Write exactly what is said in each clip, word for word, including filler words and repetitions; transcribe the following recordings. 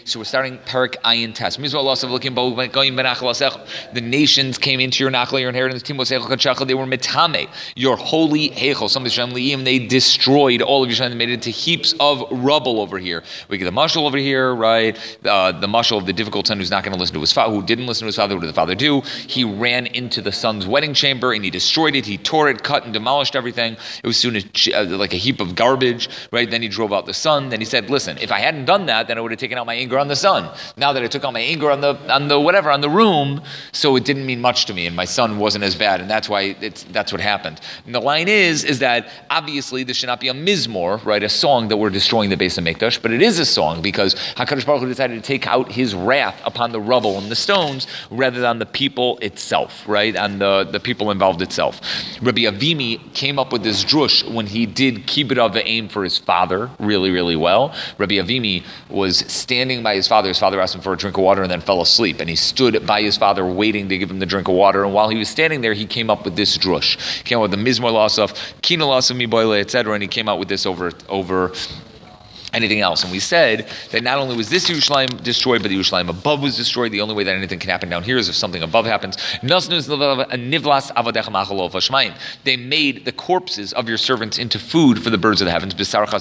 So we're starting Perik Ayin Test. The nations came into your nachla, your inheritance. They were mitame, your holy heichal. Some they destroyed all of Yerushalayim. They made it into heaps of rubble over here. We get the mashal over here, right? Uh, the mashal of the difficult son who's not going to listen to his father, who didn't listen to his father. What did the father do? He ran into the son's wedding chamber and he destroyed it. He tore it, cut and demolished everything. It was soon as, uh, like a heap of garbage, right? Then he drove out the son. Then he said, "Listen, if I hadn't done that, then I would have taken out my anger on the son. Now that I took out my anger on the on the whatever on the room, so it didn't mean much to me, and my son wasn't as bad, and that's why it's that's what happened." And the line is is that obviously this should not be a mizmor, right? A song that we're destroying the Beis Hamikdash, but it is a song because Hakadosh Baruch Hu decided to take out His wrath upon the rubble and the stones rather than the people itself, right? And the, the people involved itself. Rabbi Avimi came up with this drush when he did kibbud av v'aim for his father really, really well. Rabbi Avimi was standing by his father. His father asked him for a drink of water and then fell asleep. And he stood by his father waiting to give him the drink of water. And while he was standing there, he came up with this drush. He came up with the Mizmor Lasaf, Kina Lasaf Miboile, et cetera. And he came out with this over over anything else. And we said that not only was this Yerushalayim destroyed, but the Yerushalayim above was destroyed. The only way that anything can happen down here is if something above happens. They made the corpses of your servants into food for the birds of the heavens.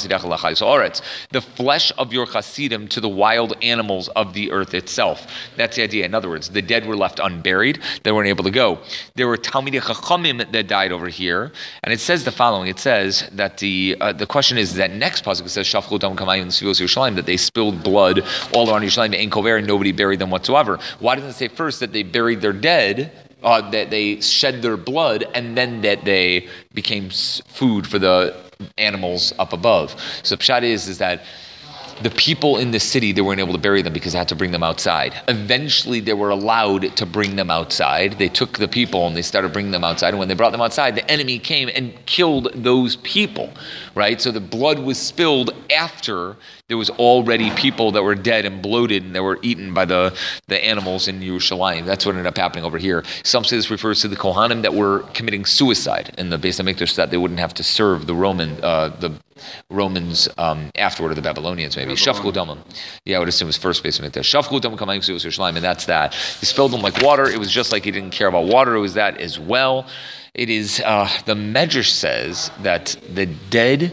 The flesh of your chasidim to the wild animals of the earth itself. That's the idea. In other words, the dead were left unburied. They weren't able to go. There were Talmidei Chachamim that died over here. And it says the following. It says that the uh, the question is that next pasuk says, Shafchu dam that they spilled blood all around Yerushalayim and nobody buried them whatsoever. Why doesn't it say first that they buried their dead, uh, that they shed their blood, and then that they became food for the animals up above? So pshat is, is that the people in the city, they weren't able to bury them because they had to bring them outside. Eventually, they were allowed to bring them outside. They took the people and they started bringing them outside. And when they brought them outside, the enemy came and killed those people, right? So the blood was spilled after there was already people that were dead and bloated and that were eaten by the, the animals in Yerushalayim. That's what ended up happening over here. Some say this refers to the Kohanim that were committing suicide in the Beis Hamikdash so that they wouldn't have to serve the Roman, uh, the Romans um, afterward, or the Babylonians maybe. Shafchu damam. Yeah, I would assume it was first Beis Hamikdash. Shafchu damam kamayim su'us Yerushalayim, and that's that. He spilled them like water. It was just like he didn't care about water. It was that as well. It is, uh, the Medrash says that the dead,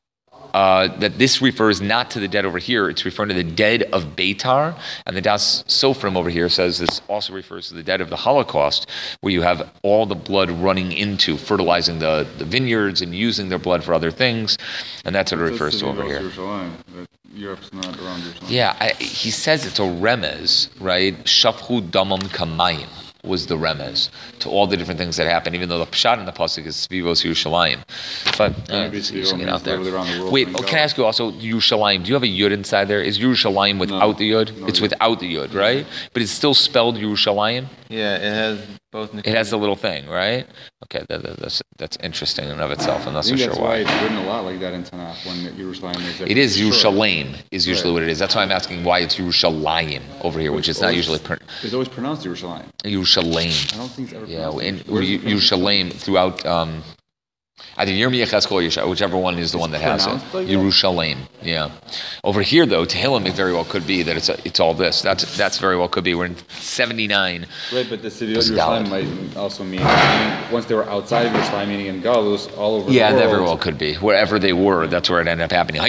Uh, that this refers not to the dead over here, it's referring to the dead of Beitar, and the Das Sofrim over here says this also refers to the dead of the Holocaust, where you have all the blood running into fertilizing the, the vineyards and using their blood for other things, and that's what it refers to over here. Europe's not around Yerushalayim. Yeah, I, he says it's a remez, right? Shafchu damam kamayim was the remez to all the different things that happen, even though the pshat in the pasuk is Svivos Yerushalayim. But uh, using it out there. The Wait, oh, can I ask you also, Yerushalayim, do you have a yud inside there? Is Yerushalayim without no, the yud? No it's yud. Without the yud, right? But it's still spelled Yerushalayim? Yeah, it has both. It has the little thing, right? Okay, that, that, that's that's interesting in and of itself. I'm not so sure that's why. why It's written a lot like that in Tanakh when Yerushalayim is. It is Yerushalayim is usually right. What it is. That's why I'm asking why it's Yerushalayim over here, which is not usually. Pr- it's always pronounced Yerushalayim. Yerushalayim. I don't think it's ever. Yeah, in Yerushalayim throughout. Um, Either Yirmiyah Cheskel or Yeshua, whichever one is the it's one that has it. Like Yerushalayim, yeah. Over here, though, Tehillim, it very well could be that it's a, it's all this. That's that's very well could be. We're in seventy-nine. Right, but the city of Yerushalayim might also mean, meaning, once they were outside of Yerushalayim, meaning in Galus, all over yeah, the world. Yeah, that very well could be. Wherever they were, that's where it ended up happening.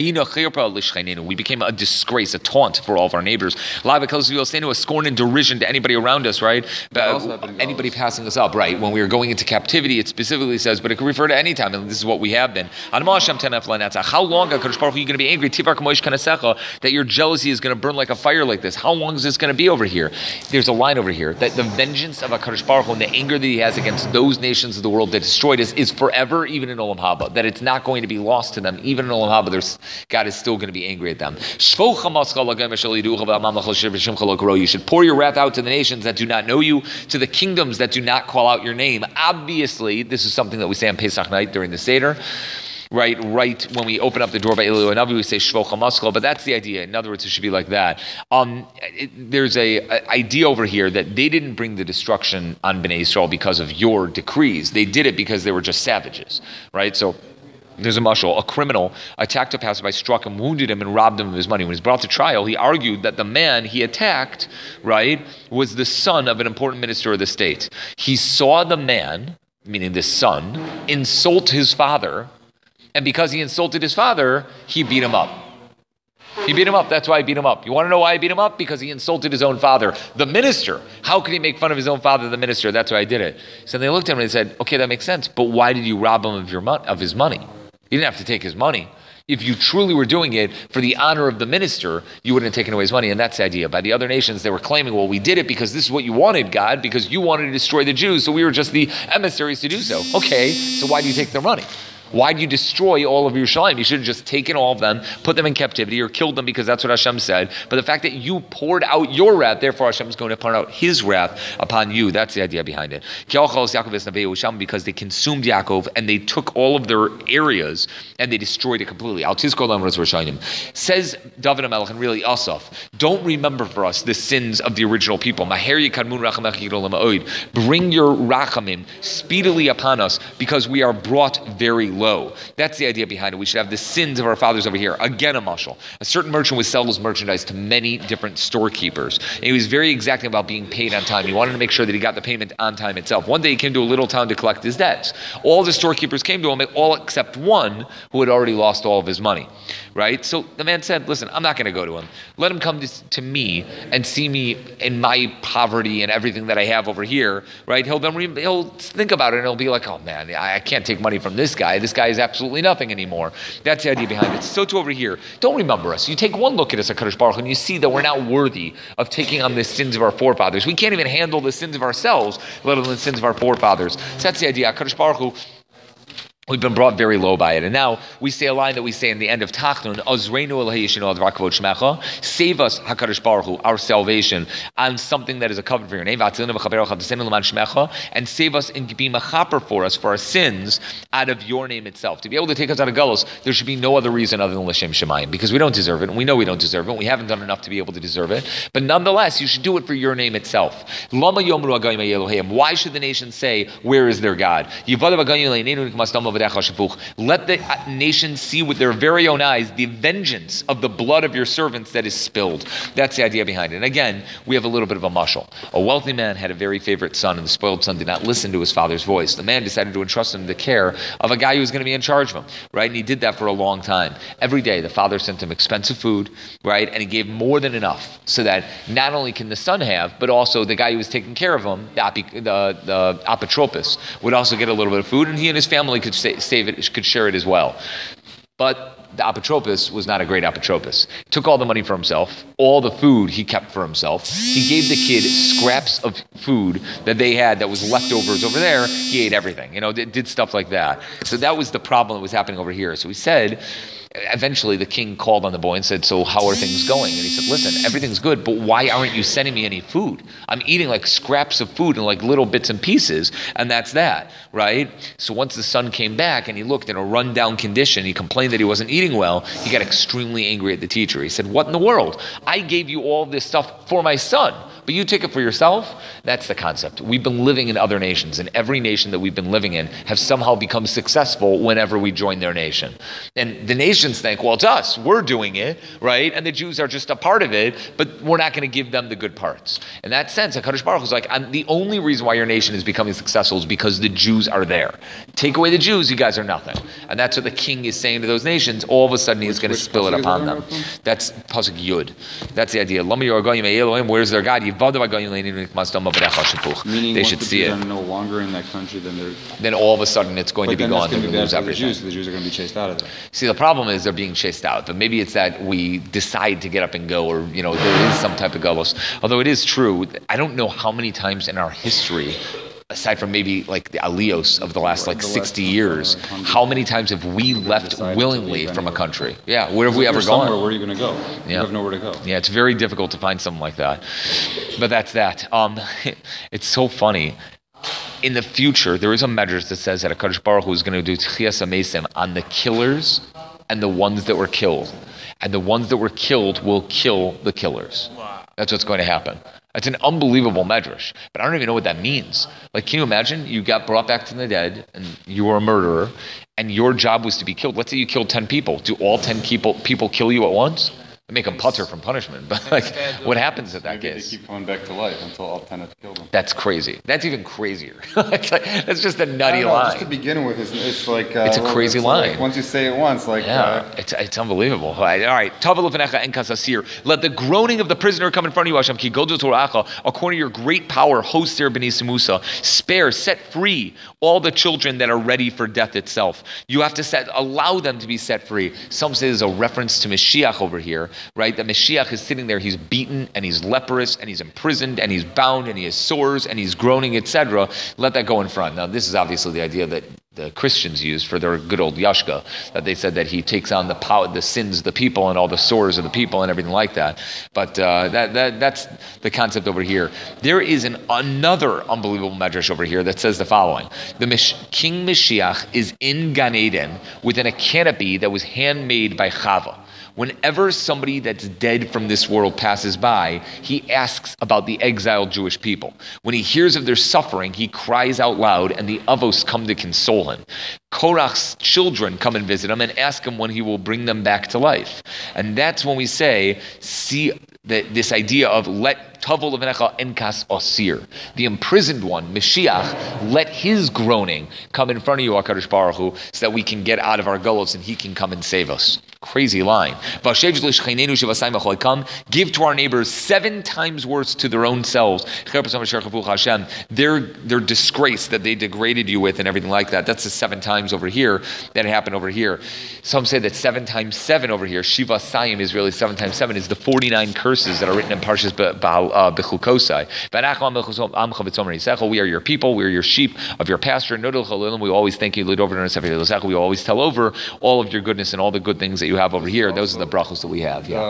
We became a disgrace, a taunt for all of our neighbors. A scorn and derision to anybody around us, right? Anybody passing us up, right? When we were going into captivity, it specifically says, but it could refer to any time. And this is what we have been. How long, HaKadosh Baruch Hu, are you going to be angry that your jealousy is going to burn like a fire like this? How long is this going to be over here? There's a line over here that the vengeance of HaKadosh Baruch Hu and the anger that He has against those nations of the world that destroyed us is forever, even in Olam Haba. That it's not going to be lost to them. Even in Olam Haba, there's, God is still going to be angry at them. You should pour your wrath out to the nations that do not know you, to the kingdoms that do not call out your name. Obviously, this is something that we say on Pesach night during the Seder, right? Right when we open up the door by Eliyahu Hanavi, we say Shvo Chamaskal, but that's the idea. In other words, it should be like that. Um, it, there's a, a idea over here that they didn't bring the destruction on Bnei Yisrael because of your decrees. They did it because they were just savages, right? So There's a mashal. A criminal attacked a passerby, struck him, wounded him, and robbed him of his money. When he was brought to trial, he argued that the man he attacked, right, was the son of an important minister of the state. He saw the man, meaning the son, insult his father, and because he insulted his father, he beat him up. He beat him up. That's why I beat him up. You want to know why I beat him up? Because he insulted his own father, the minister. How could he make fun of his own father, the minister? That's why I did it. So they looked at him and they said, okay, that makes sense, but why did you rob him of your mon- of his money? You didn't have to take his money. If you truly were doing it for the honor of the minister, you wouldn't have taken away his money. And that's the idea. By the other nations, they were claiming, well, we did it because this is what you wanted, God, because you wanted to destroy the Jews, so we were just the emissaries to do so. Okay, so why do you take their money? Why do you destroy all of Yerushalayim? You should have just taken all of them, put them in captivity, or killed them because that's what Hashem said. But the fact that you poured out your wrath, therefore Hashem is going to pour out His wrath upon you. That's the idea behind it. Because they consumed Yaakov and they took all of their areas and they destroyed it completely. Says David HaMelech and really Asaph, don't remember for us the sins of the original people. Bring your rachamim speedily upon us because we are brought very low. That's the idea behind it. We should have the sins of our fathers over here. Again, a mashal. A certain merchant would sell his merchandise to many different storekeepers. And he was very exacting about being paid on time. He wanted to make sure that he got the payment on time itself. One day he came to a little town to collect his debts. All the storekeepers came to him, all except one who had already lost all of his money. Right? So the man said, listen, I'm not going to go to him. Let him come to, to me and see me in my poverty and everything that I have over here. Right? He'll then re- he'll think about it and he'll be like, oh man, I, I can't take money from this guy. This guy is absolutely nothing anymore. That's the idea behind it. So too over here, don't remember us. You take one look at us, HaKadosh Baruch Hu, and you see that we're not worthy of taking on the sins of our forefathers. We can't even handle the sins of ourselves, let alone the sins of our forefathers. So that's the idea. HaKadosh Baruch Hu, we've been brought very low by it. And now we say a line that we say in the end of Tachnun, Azreinu Elohe Yishinu Ad Rakavot Shmecha, save us, HaKadosh Baruch Hu, our salvation, on something that is a covenant for your name, and save us and be mechaper for us, for our sins, out of your name itself. To be able to take us out of Galus, there should be no other reason other than L'Shem Shemayim, because we don't deserve it, and we know we don't deserve it, and we haven't done enough to be able to deserve it, but nonetheless, you should do it for your name itself. Lama Yomru Agayim Elohim. Why should the nation say, where is their God? Let the nations see with their very own eyes the vengeance of the blood of your servants that is spilled. That's the idea behind it. And again, we have a little bit of a mashal. A wealthy man had a very favorite son, and the spoiled son did not listen to his father's voice. The man decided to entrust him to the care of a guy who was going to be in charge of him, right? And he did that for a long time. Every day, the father sent him expensive food, right? And he gave more than enough so that not only can the son have, but also the guy who was taking care of him, the, the, the apotropos, would also get a little bit of food, and he and his family could stay, save it, could share it as well. But the apotropos was not a great apotropos. He took all the money for himself. All the food he kept for himself. He gave the kid scraps of food that they had that was leftovers over there. He ate everything, you know, did, did stuff like that. So that was the problem that was happening over here. So he said, eventually the king called on the boy and said, so how are things going? And he said, listen, everything's good, but why aren't you sending me any food? I'm eating like scraps of food and like little bits and pieces, and that's that, right? So once the son came back and he looked in a rundown condition, he complained that he wasn't eating well, he got extremely angry at the teacher. He said, what in the world? I gave you all this stuff for my son, but you take it for yourself? That's the concept. We've been living in other nations, and every nation that we've been living in have somehow become successful whenever we join their nation. And the nations think, well, it's us, we're doing it, right? And the Jews are just a part of it, but we're not going to give them the good parts. In that sense, HaKadosh Baruch Hu is like, I'm, the only reason why your nation is becoming successful is because the Jews are there. Take away the Jews, you guys are nothing. And that's what the king is saying to those nations. All of a sudden, he's going to spill it upon them. That's Pasuk Yud. That's the idea. Where's their God? Meaning, they should see it. Are no longer in that country, then they're then all of a sudden it's going but to be then gone. Going to and be lose the everything. Jews. The Jews are going to be chased out of there. See, the problem is they're being chased out, but maybe it's that we decide to get up and go, or you know, there is some type of galus. Although it is true, I don't know how many times in our history, aside from maybe like the aliyos of the last like sixty years, how many times have we left willingly from a country? Yeah, where have we ever gone? Where are you going to go? You yeah. have nowhere to go. Yeah, it's very difficult to find something like that. But that's that. Um, it's so funny. In the future, there is a medrash that says that HaKadosh Baruch Hu is going to do tchias amesim on the killers and the ones that were killed. And the ones that were killed will kill the killers. Wow. That's what's going to happen. It's an unbelievable medrash, but I don't even know what that means. Like, can you imagine you got brought back to the dead and you were a murderer and your job was to be killed? Let's say you killed ten people. Do all ten people, people kill you at once? They make them putter from punishment, but like, what happens at that Maybe case? they keep coming back to life until all ten have killed them. That's crazy. That's even crazier. It's like, that's just a nutty I don't know, line. Just to begin with, it's, it's like uh, It's a crazy it's line. Like, once you say it once, like Yeah, uh, it's it's unbelievable. All right, all right. Tava lefanecha en kasasir. Let the groaning of the prisoner come in front of you, Hashem. Ki godu toracha. According to your great power, host there b'nei Musa. Spare, set free all the children that are ready for death itself. You have to set, allow them to be set free. Some say there's a reference to Mashiach over here, right? That Mashiach is sitting there, he's beaten and he's leprous and he's imprisoned and he's bound and he has sores and he's groaning, et cetera. Let that go in front. Now, this is obviously the idea that the Christians used for their good old Yashka, that they said that he takes on the power, the sins of the people and all the sores of the people and everything like that. But uh, that, that that's the concept over here. There is an another unbelievable medrash over here that says the following: the Mish, King Mashiach is in Gan Eden within a canopy that was handmade by Chava. Whenever somebody that's dead from this world passes by, he asks about the exiled Jewish people. When he hears of their suffering, he cries out loud, and the Avos come to console him. Korach's children come and visit him and ask him when he will bring them back to life. And that's when we say, see, that this idea of let Tavol Levanecha Enkas Osir, the imprisoned one, Mashiach, let his groaning come in front of you, HaKadosh Baruch Hu, so that we can get out of our gullets and he can come and save us. Crazy line. Give to our neighbors seven times worse to their own selves. Their, their disgrace that they degraded you with and everything like that. That's the seven times over here that happened over here. Some say that seven times seven over here, Shiva Sayim is really seven times seven, is the forty-nine curses that are written in Parshas Bechukosai. We are your people, we are your sheep of your pasture. We always thank you. We always tell over all of your goodness and all the good things that you have over here. Those are the brachos that we have. Yeah.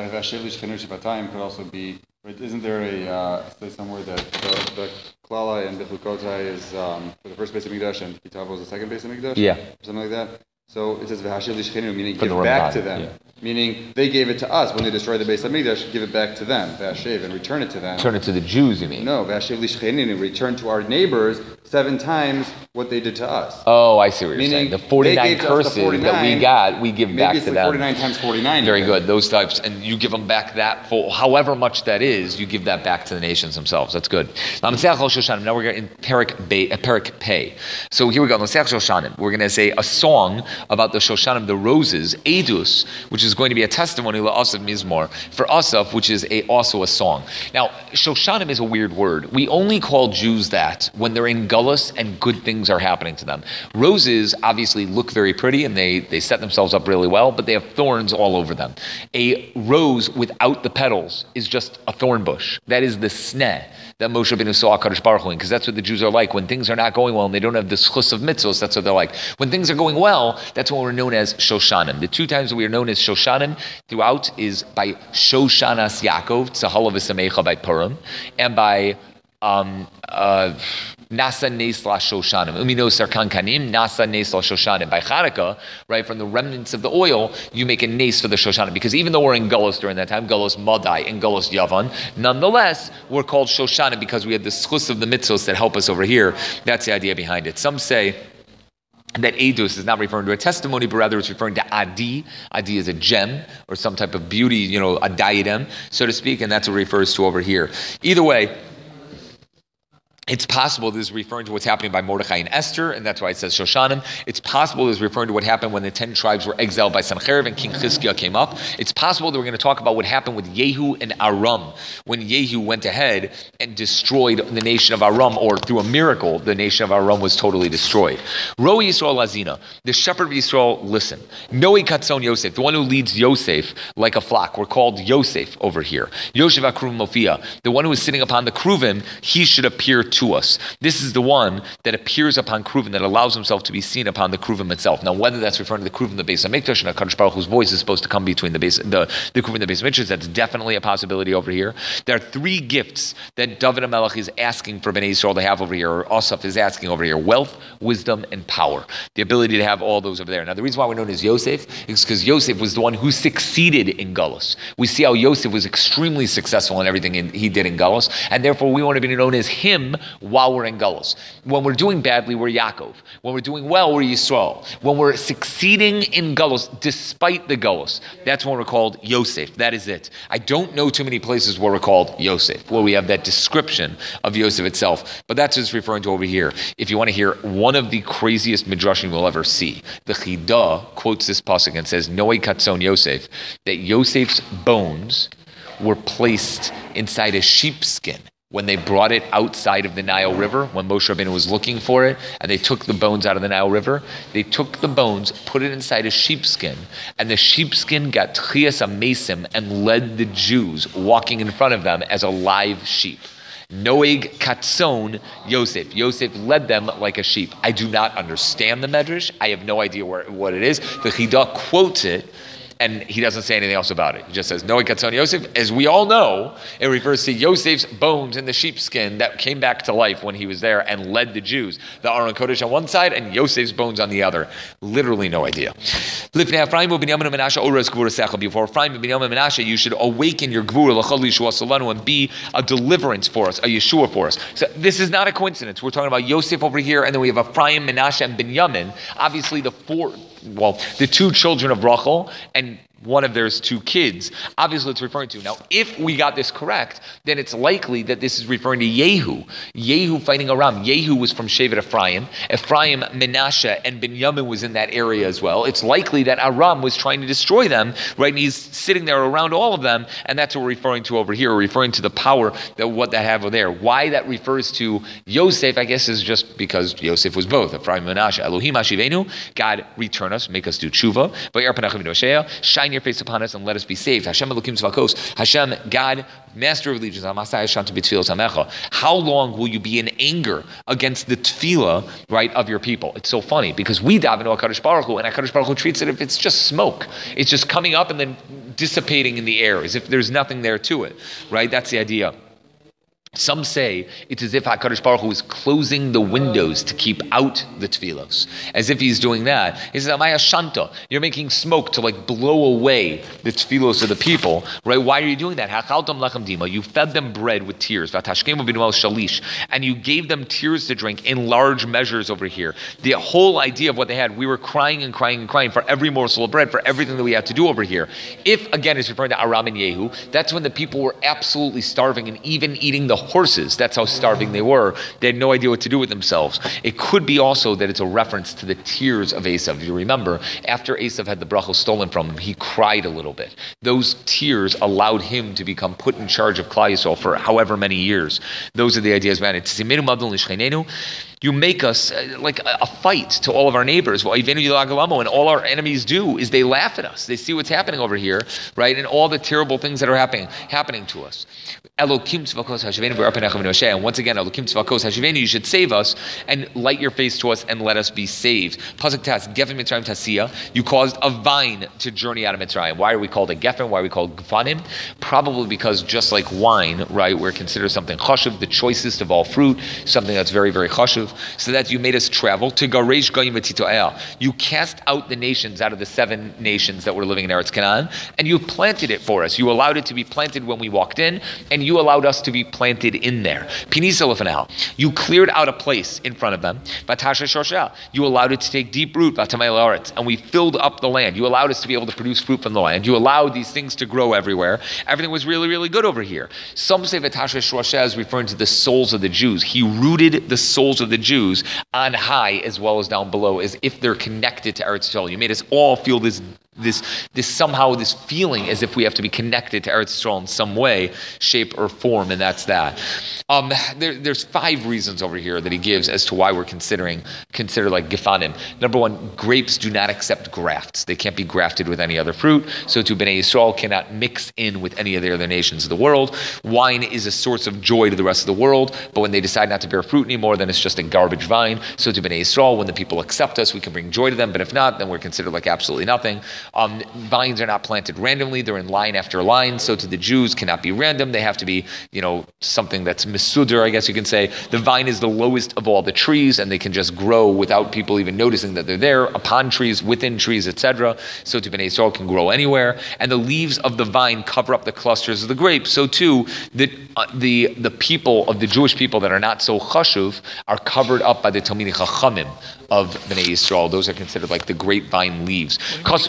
Uh, could also be. Isn't there a uh, say somewhere that the, the klala and Bechukosai is um, for the first base of Mikdash and Kitavo is the second base of Mikdash? Yeah. Or something like that. So it says v'hashiv lishchenu, meaning For give the back Ramban, to them. yeah. Meaning they gave it to us when they destroyed the base of Mikdash. Give it back to them, v'hashiv, and return it to them. Turn it to the Jews, you mean? No, v'hashiv lishchenu, return to our neighbors seven times what they did to us. Oh, I see what you're Meaning saying. The forty-nine curses forty-nine, that we got, we give maybe back it's to like them. forty-nine times forty-nine. Very even. good. Those types, and you give them back that full, however much that is, you give that back to the nations themselves. That's good. Now we're going in Perik Bay, Perik Pei. So here we go. We're going to say a song about the Shoshanim, the roses, Edus, which is going to be a testimony la'asaf mizmor for Asaf, which is a, also a song. Now, Shoshanim is a weird word. We only call Jews that when they're in gullus and good things are happening to them. Roses obviously look very pretty and they, they set themselves up really well, but they have thorns all over them. A rose without the petals is just a thorn bush. That is the sneh that Moshe Rabbeinu saw HaKadosh Baruch Hu in, because that's what the Jews are like. When things are not going well and they don't have the schus of mitzvos, that's what they're like. When things are going well, that's what we're known as Shoshanim. The two times that we are known as Shoshanim throughout is by Shoshanas Yaakov, Tzahalav V'Samecha by Purim, and by um, uh, Nasa Nesla Shoshanim. Umino Sarkan Kanim, Nasa Nesla Shoshanim. By Chanukah, right, from the remnants of the oil, you make a nace for the Shoshanim. Because even though we're in Gullus during that time, Gullus Madai and Gullus Yavan, nonetheless, we're called Shoshanim because we had the schus of the mitzvos that help us over here. That's the idea behind it. Some say that Edus is not referring to a testimony, but rather it's referring to Adi. Adi is a gem or some type of beauty, you know, a diadem, so to speak, and that's what it refers to over here. Either way, it's possible this is referring to what's happening by Mordechai and Esther, and that's why it says Shoshanim. It's possible this is referring to what happened when the ten tribes were exiled by Sancherib and King Chizkiah came up. It's possible that we're going to talk about what happened with Yehu and Aram, when Yehu went ahead and destroyed the nation of Aram, or through a miracle, the nation of Aram was totally destroyed. Ro Yisrael Azina, the shepherd of Yisrael, listen. Noi Katzon Yosef, the one who leads Yosef like a flock. We're called Yosef over here. Yosef Akruvim Mofia, the one who is sitting upon the Kruvim, he should appear to us. This is the one that appears upon Kruvim, that allows himself to be seen upon the Kruvim itself. Now, whether that's referring to the Kruvim, the Beis HaMikdash, and HaKadosh Baruch Hu's voice is supposed to come between the base, the, the Kruvim and the Beis HaMikdash, that's definitely a possibility over here. There are three gifts that David HaMelech is asking for Bnei Yisrael to have over here, or Asaf is asking over here: wealth, wisdom, and power. The ability to have all those over there. Now, the reason why we're known as Yosef is because Yosef was the one who succeeded in Gullus. We see how Yosef was extremely successful in everything in, he did in Gullus, and therefore we want to be known as him while we're in Gullus. When we're doing badly, we're Yaakov. When we're doing well, we're Yisrael. When we're succeeding in Gullus, despite the Gullus, that's when we're called Yosef. That is it. I don't know too many places where we're called Yosef, where we have that description of Yosef itself, but that's just referring to over here. If you want to hear one of the craziest midrashim you'll ever see, the Chidah quotes this pasuk and says, Noe Katzon Yosef, that Yosef's bones were placed inside a sheepskin when they brought it outside of the Nile River, when Moshe Rabbeinu was looking for it, and they took the bones out of the Nile River. They took the bones, put it inside a sheepskin, and the sheepskin got Tchias HaMesim and led the Jews walking in front of them as a live sheep. Noeg Katzon Yosef. Yosef led them like a sheep. I do not understand the Medrash. I have no idea where, what it is. The Chidah quotes it, and he doesn't say anything else about it. He just says, Noeg Katzon Yosef. As we all know, it refers to Yosef's bones in the sheepskin that came back to life when he was there and led the Jews. The Aron Kodesh on one side and Yosef's bones on the other. Literally no idea. Before Ephraim and Binyamin and Menashe, you should awaken your Gvura and be a deliverance for us, a Yeshua for us. So this is not a coincidence. We're talking about Yosef over here, and then we have Ephraim, Menashe, and Binyamin. Obviously the four, well, the two children of Rachel, and one of their two kids. Obviously, it's referring to. Now, if we got this correct, then it's likely that this is referring to Yehu. Yehu fighting Aram. Yehu was from Shevet Ephraim. Ephraim, Menashe, and Binyamin was in that area as well. It's likely that Aram was trying to destroy them, right? And he's sitting there around all of them, and that's what we're referring to over here. We're referring to the power that what that have over there. Why that refers to Yosef, I guess, is just because Yosef was both Ephraim and Menashe. Elohim Ashivenu, God return us, make us do tshuva. Shine your face upon us and let us be saved. Hashem Elokim Tzvakos. Hashem, God, Master of Legions. How long will you be in anger against the tefillah, right, of your people? It's so funny because we daven to HaKadosh Baruch Hu, and HaKadosh Baruch Hu treats it if it's just smoke. It's just coming up and then dissipating in the air as if there's nothing there to it, right? That's the idea. Some say it's as if HaKadosh Baruch Hu is closing the windows to keep out the tefillos. As if he's doing that. He says, Amaya Shanta, you're making smoke to like blow away the tefillos of the people. Right? Why are you doing that? Hachaltam lechem dima. You fed them bread with tears. Vatashkemu b'nuel shalish. And you gave them tears to drink in large measures over here. The whole idea of what they had, we were crying and crying and crying for every morsel of bread, for everything that we had to do over here. If, again, it's referring to Aram and Yehu, that's when the people were absolutely starving and even eating the horses. That's how starving they were. They had no idea what to do with themselves. It could be also that it's a reference to the tears of Esav. You remember, after Esav had the bracha stolen from him, he cried a little bit. Those tears allowed him to become put in charge of Klal Yisrael for however many years. Those are the ideas behind it. You make us uh, like a, a fight to all of our neighbors. And all our enemies do is they laugh at us. They see what's happening over here, right? And all the terrible things that are happening happening to us. Elokim tzvakos hashivenu b'arpenechem v'nosheh. And once again, Elokim tzvakos hashivenu, you should save us and light your face to us and let us be saved. Pasuk tas, Gefen Mitzrayim Tasiya. You caused a vine to journey out of Mitzrayim. Why are we called a Gefen? Why are we called Gefanim? Probably because just like wine, right, we're considered something chashuv, the choicest of all fruit, something that's very, very chashuv. So that you made us travel to Garesh Goyim V'Tito'el. You cast out the nations out of the seven nations that were living in Eretz Canaan, and you planted it for us. You allowed it to be planted when we walked in, and you allowed us to be planted in there. Pinisa Lefanel. You cleared out a place in front of them. Vatasha Shoshel. You allowed it to take deep root. Vatamei La'aretz. And we filled up the land. You allowed us to be able to produce fruit from the land. You allowed these things to grow everywhere. Everything was really, really good over here. Some say Vatasha Shoshel is referring to the souls of the Jews. He rooted the souls of the Jews on high as well as down below, as if they're connected to Eretz Yisrael. You made us all feel this this this somehow this feeling as if we have to be connected to Eretz Yisrael in some way, shape, or form, and that's that. Um, there, there's five reasons over here that he gives as to why we're considering consider like Gefanim. Number one, grapes do not accept grafts; they can't be grafted with any other fruit. So too, Bnei Yisrael cannot mix in with any of the other nations of the world. Wine is a source of joy to the rest of the world, but when they decide not to bear fruit anymore, then it's just a garbage vine. So to Bnei Yisrael, when the people accept us, we can bring joy to them, but if not, then we're considered like absolutely nothing. Um, vines are not planted randomly; they're in line after line. So to the Jews, cannot be random; they have to be, you know, something that's misuder, I guess you can say. The vine is the lowest of all the trees, and they can just grow without people even noticing that they're there, upon trees, within trees, et cetera. So to Bnei Yisrael can grow anywhere, and the leaves of the vine cover up the clusters of the grapes. So too, the uh, the the people of the Jewish people that are not so chashuv are covered up by the Talmidei Chachamim of Bnei Yisrael. Those are considered like the grapevine leaves. Cause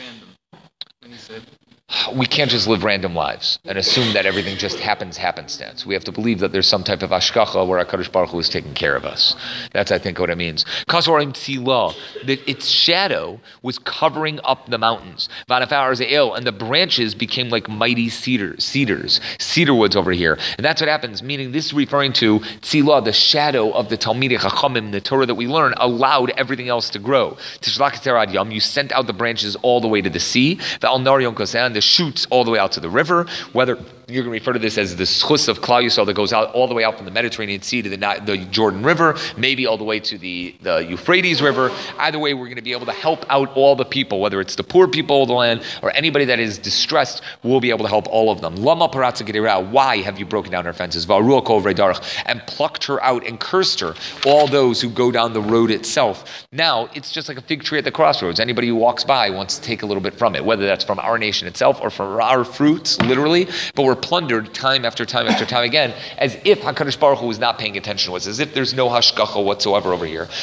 we can't just live random lives and assume that everything just happens happenstance. We have to believe that there's some type of ashkacha where HaKadosh Baruch Hu is taking care of us. That's, I think, what it means. Kasorim Tzilah, that its shadow was covering up the mountains. Vanafar Ze'el, and the branches became like mighty cedars, cedars, cedar woods over here. And that's what happens, meaning this is referring to Tzilah, the shadow of the Talmidei Chachamim, the Torah that we learn, allowed everything else to grow. Tishlach Terad Yam, you sent out the branches all the way to the sea. Va'al Nar Yom Kosan, the shoots all the way out to the river, whether you're going to refer to this as the schus of Klal Yisrael that goes out all the way out from the Mediterranean Sea to the, the Jordan River, maybe all the way to the, the Euphrates River. Either way, we're going to be able to help out all the people, whether it's the poor people of the land or anybody that is distressed, we'll be able to help all of them. Lama paratza gedera, why have you broken down her fences? Va'ruah kol v'reidarach, and plucked her out and cursed her, all those who go down the road itself. Now, it's just like a fig tree at the crossroads. Anybody who walks by wants to take a little bit from it, whether that's from our nation itself or from our fruits, literally, but we're plundered time after time after time again, as if HaKadosh Baruch Hu was not paying attention to us, as if there's no hashgacha whatsoever over here.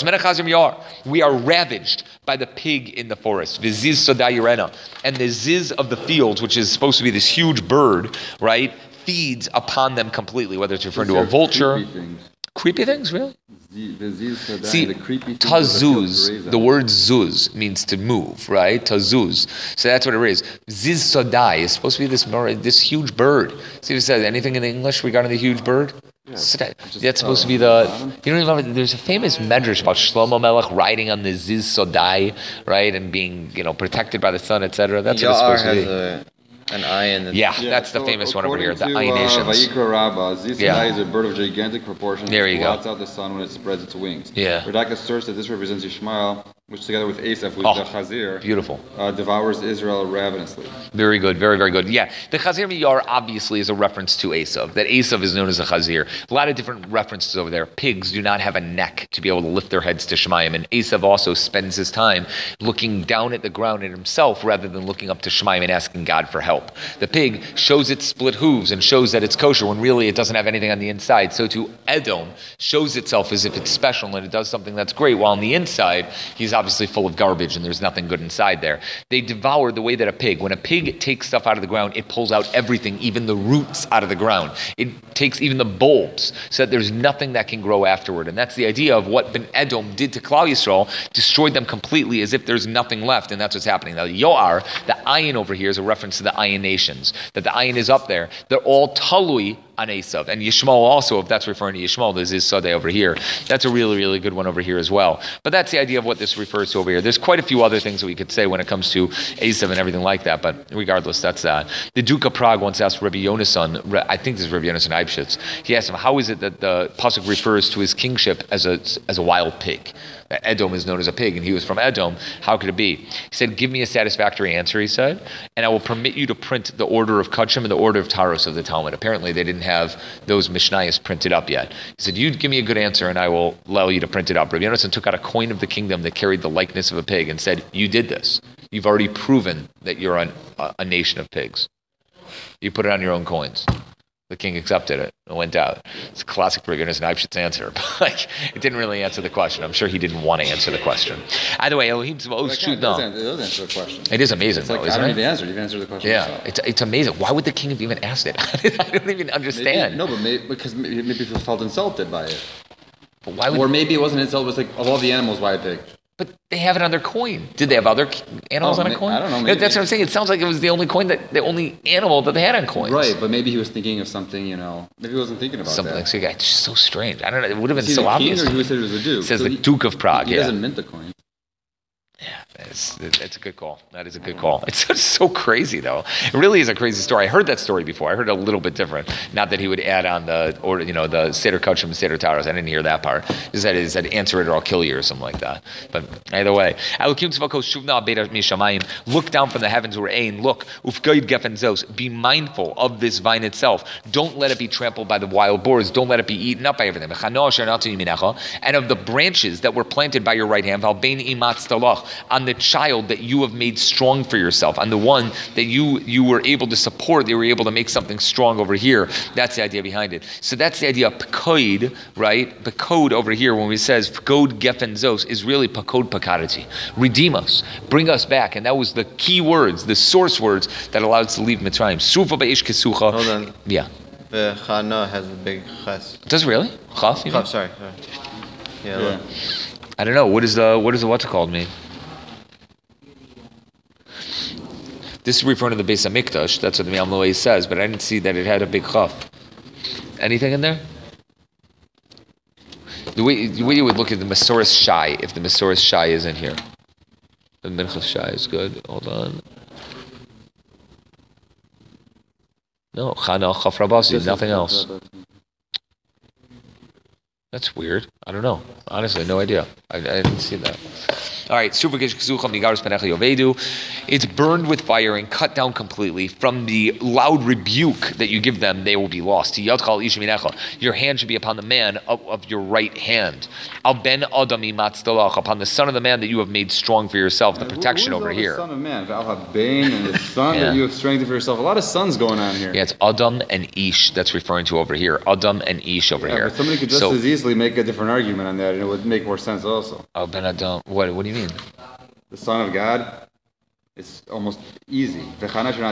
We are ravaged by the pig in the forest, Viziz Sodai Yirena, and the ziz of the fields, which is supposed to be this huge bird, right, feeds upon them completely, whether it's referring to a vulture. Creepy things. Creepy things, really? The, the ziz, so See, the creepy tazuz, the word zuz means to move, right? Tazuz. So that's what it is. Ziz Sodai is supposed to be this this huge bird. See if it says anything in English regarding the huge bird? Yeah, Sodai. That's supposed to be the, you don't even remember, there's a famous medrash about Shlomo Melech riding on the Ziz Sodai, right? And being, you know, protected by the sun, et cetera. That's what it's supposed to be. A, an eye in the... Yeah, Yeah, that's the so famous one over here, the according Ayin to, uh, Nations. Vayikra Rabbah, Ziz Yeah. Sodai is a bird of gigantic proportions There you that go. blots out the sun when it spreads its wings. Yeah. Radak asserts that this represents Yishmael, which together with Asaph, who is Oh, the Chazir, beautiful. uh, devours Israel ravenously. Very good, very, very good. Yeah, the Chazir Miyar obviously is a reference to Esav, that Esav is known as a Chazir. A lot of different references over there. Pigs do not have a neck to be able to lift their heads to Shemayim, and Esav also spends his time looking down at the ground at himself rather than looking up to Shemayim and asking God for help. The pig shows its split hooves and shows that it's kosher when really it doesn't have anything on the inside. So to Edom shows itself as if it's special and it does something that's great, while on the inside, he's obviously full of garbage and there's nothing good inside there. They devour the way that a pig, when a pig takes stuff out of the ground, it pulls out everything, even the roots out of the ground. It takes even the bulbs so that there's nothing that can grow afterward. And that's the idea of what Ben Edom did to Klal Yisrael, destroyed them completely as if there's nothing left, and that's what's happening. Now, Yoar, the ayin over here is a reference to the ayin nations, that the ayin is up there. They're all talui on Esav. And Yishmael also, if that's referring to Yishmael, there's Ziz Sodai over here. That's a really, really good one over here as well. But that's the idea of what this refers to over here. There's quite a few other things that we could say when it comes to Esav and everything like that, but regardless, that's that. The Duke of Prague once asked Rabbi Yonason, I think this is Rabbi Yonason Eibschitz, he asked him, how is it that the Pasuk refers to his kingship as a, as a wild pig? Edom is known as a pig, and he was from Edom. How could it be? He said, give me a satisfactory answer, he said, and I will permit you to print the order of Kachim and the order of Taros of the Talmud. Apparently, they didn't have those Mishnayos printed up yet. He said, you give me a good answer, and I will allow you to print it up. Rabbi Yonason took out a coin of the kingdom that carried the likeness of a pig and said, you did this. You've already proven that you're an, a, a nation of pigs. You put it on your own coins. The king accepted it and went out. It's a classic Rabbi Yonason Eibschitz answer, but like, it didn't really answer the question. I'm sure he didn't want to answer the question. Either way, Elohim Tzvaos, shoot, no. It does answer the question. It is amazing, It's like, though, I isn't don't it? need the answer. You've answered the question Yeah, yourself. it's it's amazing. Why would the king have even asked it? I don't even understand. Maybe, no, but maybe, because maybe, maybe people felt insulted by it. But why would? Or maybe it wasn't an insult, it was like, of all the animals, why a pig? But they have it on their coin. Did they have other animals Oh, on a ma- coin? I don't know, That- maybe. That's what I'm saying. It sounds like it was the only coin that the only animal that they had on coins. Right, but maybe he was thinking of something, you know, maybe he wasn't thinking about Something that. like so. It's just so strange. I don't know. It would have been Is he so the king, obvious. or he said it was a duke? It says So the he- Duke of Prague. He yeah. doesn't mint the coins. Yeah, it's, it's a good call. That is a good call. It's just so crazy, though. It really is a crazy story. I heard that story before. I heard it a little bit different. Not that he would add on the, or you know, the Seder Kachim and Seder Taros. I didn't hear that part. He said, he said, answer it or I'll kill you or something like that. But either way, look down from the heavens where Ain. Look, be mindful of this vine itself. Don't let it be trampled by the wild boars. Don't let it be eaten up by everything. And of the branches that were planted by your right hand, on the child that you have made strong for yourself, on the one that you you were able to support, they were able to make something strong over here. That's the idea behind it. So that's the idea of pakod, right? Pakod over here, when it says pakod gefen zos, is really pakod pakarati. Redeem us, bring us back. And that was the key words, the source words that allowed us to leave Mitzrayim. Sufa be'ish kesucha. Hold on. Yeah. The Chana has a big ches. Does it really? Chaf, you Oh, mean? sorry. sorry. Yeah. Yeah. look. I don't know. What is the what is the what's it called mean? This is referring to the Beis Hamikdash. That's what the Me'am Loei says, but I didn't see that it had a big chaf. Anything in there? The way, the way you would look at the Masoris Shai, if the Masoris Shai is in here. The Minchas Shai is good. Hold on. No, Chana, Chaf Rabasi, nothing else. That's weird. I don't know. Honestly, no idea. I, I didn't see that. All right. It's burned with fire and cut down completely. From the loud rebuke that you give them, they will be lost. Your hand should be upon the man of, of your right hand. Upon the son of the man that you have made strong for yourself, the protection Who- who over is all here. The son of man, Bain, and the son Yeah. that you have strengthened for yourself. A lot of sons going on here. Yeah, it's Adam and Ish that's referring to over here. Adam and Ish over Yeah, here. but somebody could just So- as easily make a different argument on that, and it would make more sense also. Oh, Ben Adam. What? What do you mean? The son of God, it's almost easy. And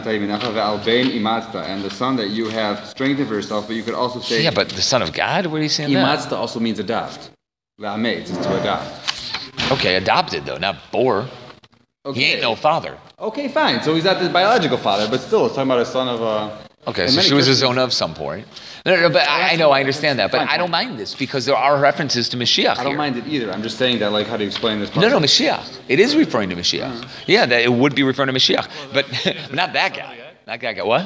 the son that you have strengthened for yourself, but you could also say Yeah, but the son of God. What are you saying? That? imatzta also means adopt. La'ametz is to adopt. Okay, adopted though, not bore. Okay. He ain't no father. Okay, fine. So he's not the biological father, but still, it's talking about a son of a. Okay, and so many she was a Christians- zona of some point. No, no, no, but I, I know, I understand that, but I don't mind this because there are references to Mashiach I don't here. mind it either. I'm just saying that, like, how do you explain this? No, no, Mashiach. It is referring to Mashiach. Yeah, that it would be referring to Mashiach, but not that guy. That guy got what?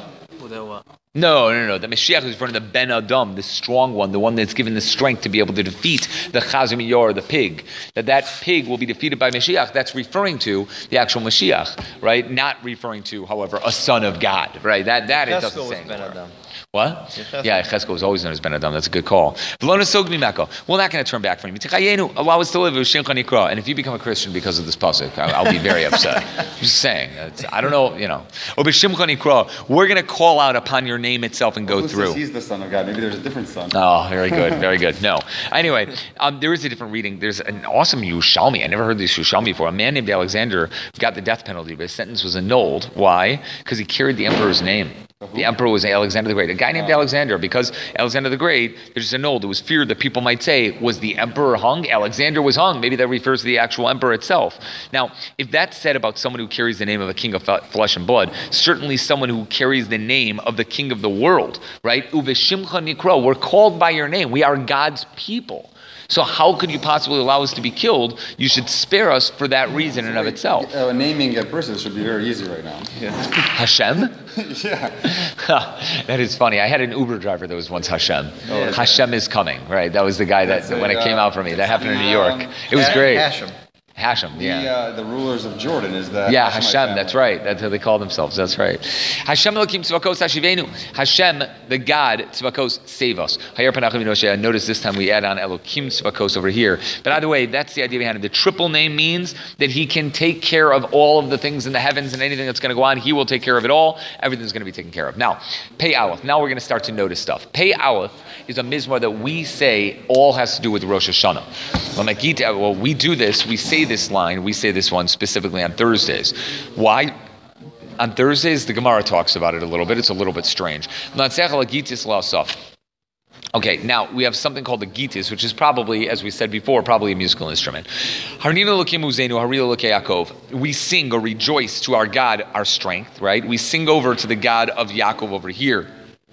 No, no, no. The Mashiach is referring to the Ben Adam, the strong one, the one that's given the strength to be able to defeat the Chazim Yor, the pig. That that pig will be defeated by Mashiach. That's referring to the actual Mashiach, right? Not referring to, however, a son of God, right? That that it doesn't Cheskel say was Ben anywhere. Adam. What? Yechezkel. Yeah, Cheskel was always known as Ben Adam. That's a good call. We're not going to turn back from him. Allow us to live with Shem Chanikra. And if you become a Christian because of this pasuk, I'll be very upset. I'm just saying. It's, I don't know, you know. We're going to call out upon your name itself and go Who through. says he's the son of God? Maybe there's a different son. Oh, very good, very good. No. Anyway, um, there is a different reading. There's an awesome Yerushalmi. I never heard this Yerushalmi before. A man named Alexander got the death penalty, but his sentence was annulled. Why? Because he carried the emperor's name. The emperor was Alexander the Great. A guy named Alexander, because Alexander the Great, there's annulled. It was feared that people might say, was the emperor hung? Alexander was hung. Maybe that refers to the actual emperor itself. Now, if that's said about someone who carries the name of a king of flesh and blood, certainly someone who carries the name of the king of the world, right? Uveshimcha nikro, we're called by your name. We are God's people. So how could you possibly allow us to be killed? You should spare us for that reason in and of itself. Uh, naming a person should be very easy right now. Hashem? Yeah. That is funny. I had an Uber driver that was once Hashem. Hashem is coming, right? That was the guy that, That's when a, it came uh, out for me. That happened in New York. um, It was Ha- great. Hashem. Hashem, The, yeah. uh, the rulers of Jordan is the Yeah, Hashemite Hashem, family. that's right. That's how they call themselves. That's right. Hashem Elokim Tzvakos Hashivenu. Hashem, the God, Tzvakos, save us. Hayar Panachim Yinosheh. Notice this time we add on Elokim Tzvakos over here. But by the way, that's the idea behind it. The triple name means that he can take care of all of the things in the heavens and anything that's going to go on. He will take care of it all. Everything's going to be taken care of. Now, Pei Aleph. Now we're going to start to notice stuff. Pei Aleph is a mizmor that we say all has to do with Rosh Hashanah. Well, we do this. We say this line. We say this one specifically on Thursdays. Why? On Thursdays, the Gemara talks about it a little bit. It's a little bit strange. Okay, now we have something called the gitis, which is probably, as we said before, probably a musical instrument. Harninu Elokim Uzeinu, Harinu Elokei Yaakov. We sing or rejoice to our God, our strength, right? We sing over to the God of Yaakov over here.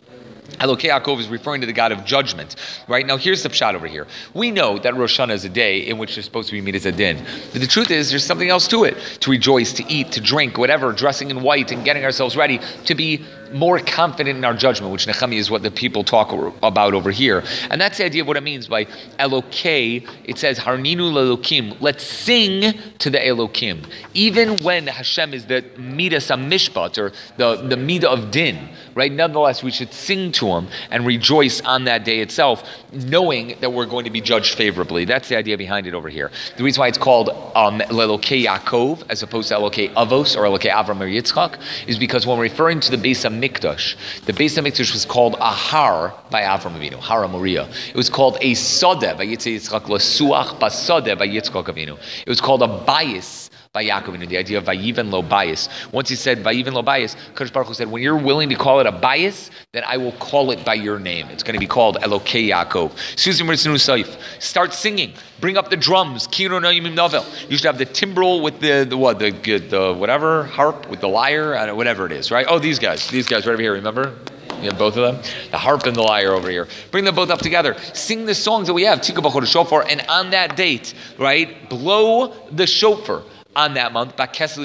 Elokei Yaakov is referring to the God of judgment, right? Now here's the pshat over here. We know that Rosh Hashanah is a day in which there's supposed to be midas adin. But the truth is, there's something else to it. To rejoice, to eat, to drink, whatever, dressing in white and getting ourselves ready to be more confident in our judgment, which Nehemiah is what the people talk about over here. And that's the idea of what it means by Elokei. It says, Harninu Lelokim. Let's sing to the Elokim. Even when Hashem is the midas mishpat, or the, the midah of din, right? Nonetheless, we should sing to him and rejoice on that day itself, knowing that we're going to be judged favorably. That's the idea behind it over here. The reason why it's called um, Lelokei Yaakov as opposed to Elokei Avos or Elokei Avram or Yitzchak is because when referring to the Beis HaMikdash, the Beis HaMikdash was called a har by Avram Avinu, Har HaMoriah. It was called a Sodeh by Yitzchak, L'suach Basodeh by Yitzchak Avinu. It was called a bias by Yaakov, the idea of Vayiven lo bias. Once he said Vayiven lo bias, Kadosh Baruch Hu said, when you're willing to call it a bias, then I will call it by your name. It's going to be called Elokei Yaakov. Susim Ritznu Saif. Start singing. Bring up the drums. Kiro Noyimim Novel. You should have the timbrel with the, the what, the, the whatever, harp with the lyre, and whatever it is, right? Oh, these guys. These guys right over here, remember? You have both of them? The harp and the lyre over here. Bring them both up together. Sing the songs that we have. Tikka B'chol Shofar. And on that date, right, blow the shofar. On that month,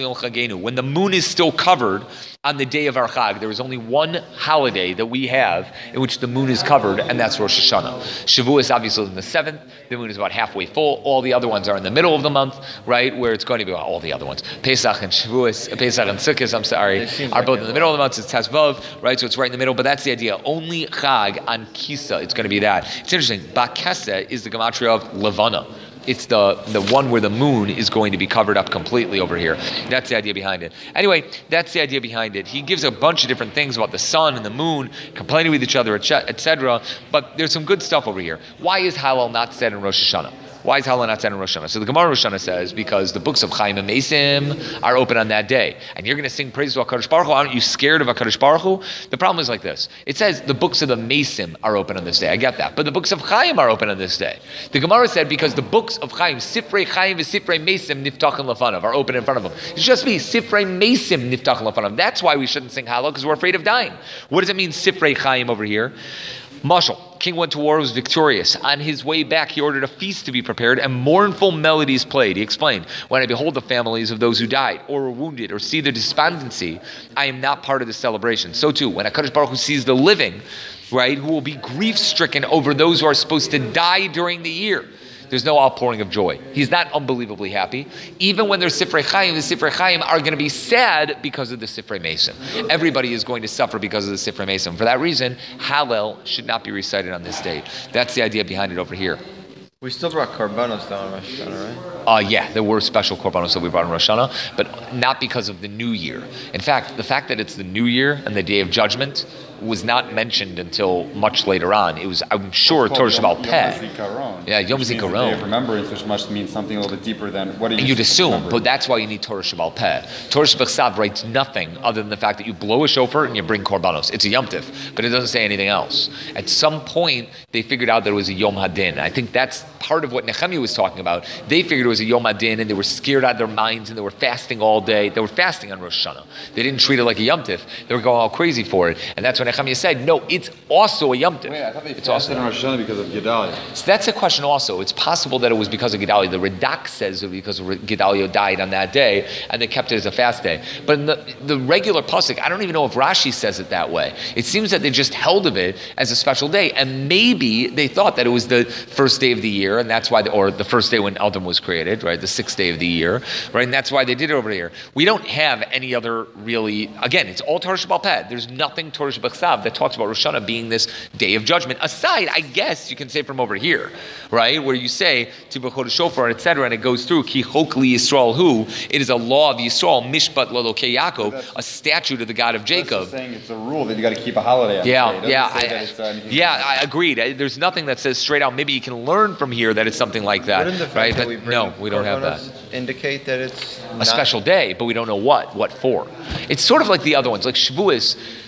when the moon is still covered on the day of our Chag, there is only one holiday that we have in which the moon is covered, and that's Rosh Hashanah. Shavuos obviously is in the seventh. The moon is about halfway full. All the other ones are in the middle of the month, right, where it's going to be well, all the other ones. Pesach and Shavuos, Pesach and Sukkot, I'm sorry, are both in the middle of the month. It's Tezvav, right, so it's right in the middle, but that's the idea. Only Chag on Kisa, it's going to be that. It's interesting. Bakesa is the gematria of Levana. It's the, the one where the moon is going to be covered up completely over here. That's the idea behind it. Anyway, that's the idea behind it. He gives a bunch of different things about the sun and the moon, complaining with each other, et cetera. But there's some good stuff over here. Why is Hallel not said in Rosh Hashanah? Why is Hallel not said in Rosh Hashanah? So the Gemara Rosh Hashanah says, because the books of Chaim and Mesim are open on that day. And you're going to sing praises to HaKadosh Baruch Hu. Aren't you scared of HaKadosh Baruch Hu? The problem is like this. It says the books of the Mesim are open on this day. I get that. But the books of Chaim are open on this day. The Gemara said because the books of Chaim, Sifrei Chaim and Sifrei Mesim Niftachin Lefanav, are open in front of them. It's just me, Sifrei Mesim Niftachin Lefanav. That's why we shouldn't sing Hallel, because we're afraid of dying. What does it mean, Sifrei Chaim over here? Mashal, king went to war, was victorious. On his way back, he ordered a feast to be prepared and mournful melodies played. He explained, when I behold the families of those who died or were wounded or see the despondency, I am not part of the celebration. So too, when HaKadosh Baruch Hu sees the living, right, who will be grief-stricken over those who are supposed to die during the year, there's no outpouring of joy. He's not unbelievably happy. Even when there's Sifrei Chaim, the Sifrei Chaim are going to be sad because of the Sifrei Mesim. Everybody is going to suffer because of the Sifrei Mesim. For that reason, Hallel should not be recited on this date. That's the idea behind it over here. We still brought korbanos down on Rosh Hashanah, right? Uh, yeah, there were special korbanos that we brought on Rosh Hashanah, but not because of the new year. In fact, the fact that it's the new year and the day of judgment was not mentioned until much later on. It was, I'm sure, Torah Shabbat Peh. Yeah, Yom Zikaron. Day of remembrance, which must mean something a little bit deeper than what it You'd assume, but that's why you need Torah Shabbat Peh. Torah Shabbat Sav writes nothing other than the fact that you blow a shofar and you bring korbanos. It's a Yom Tif, but it doesn't say anything else. At some point, they figured out that it was a Yom Hadin. I think that's part of what Nehemiah was talking about. They figured it was a Yom Hadin, and they were scared out of their minds, and they were fasting all day. They were fasting on Rosh Hashanah. They didn't treat it like a Yom Tif. They were going all crazy for it. And that's when Nehemiah said, no, it's also a Yom Tif. Wait, I thought they it's fasted also on Rosh Hashanah because of Gedalia. So that's a question also. It's possible that it was because of Gedalia. The Radak says it was because Gedalia died on that day, and they kept it as a fast day. But in the, the regular pasuk, I don't even know if Rashi says it that way. It seems that they just held of it as a special day, and maybe they thought that it was the first day of the year, and that's why, the, or the first day when Adam was created, right? The sixth day of the year, right? And that's why they did it over here. We don't have any other really, again, it's all Torah Shabbat Peh. There's nothing Torah Shabbat Sav that talks about Rosh Hashanah being this day of judgment. Aside, I guess you can say from over here, right? Where you say, Tibachot Shofar, et cetera, and it goes through, Ki Chokli Yisrael Hu, it is a law of Yisrael, Mishpat Lelokei Yaakov, a statute of the God of Jacob. That's saying it's a rule that you got to keep a holiday on. Yeah, yeah, I, uh, yeah, I agreed. I, there's nothing that says straight out, maybe you can learn from here that it's something like that, Wouldn't the fact right? that But we bring no, we don't have that. korbanos indicate that it's A not special day, but we don't know what, what for. It's sort of like the other ones, like Shavuos.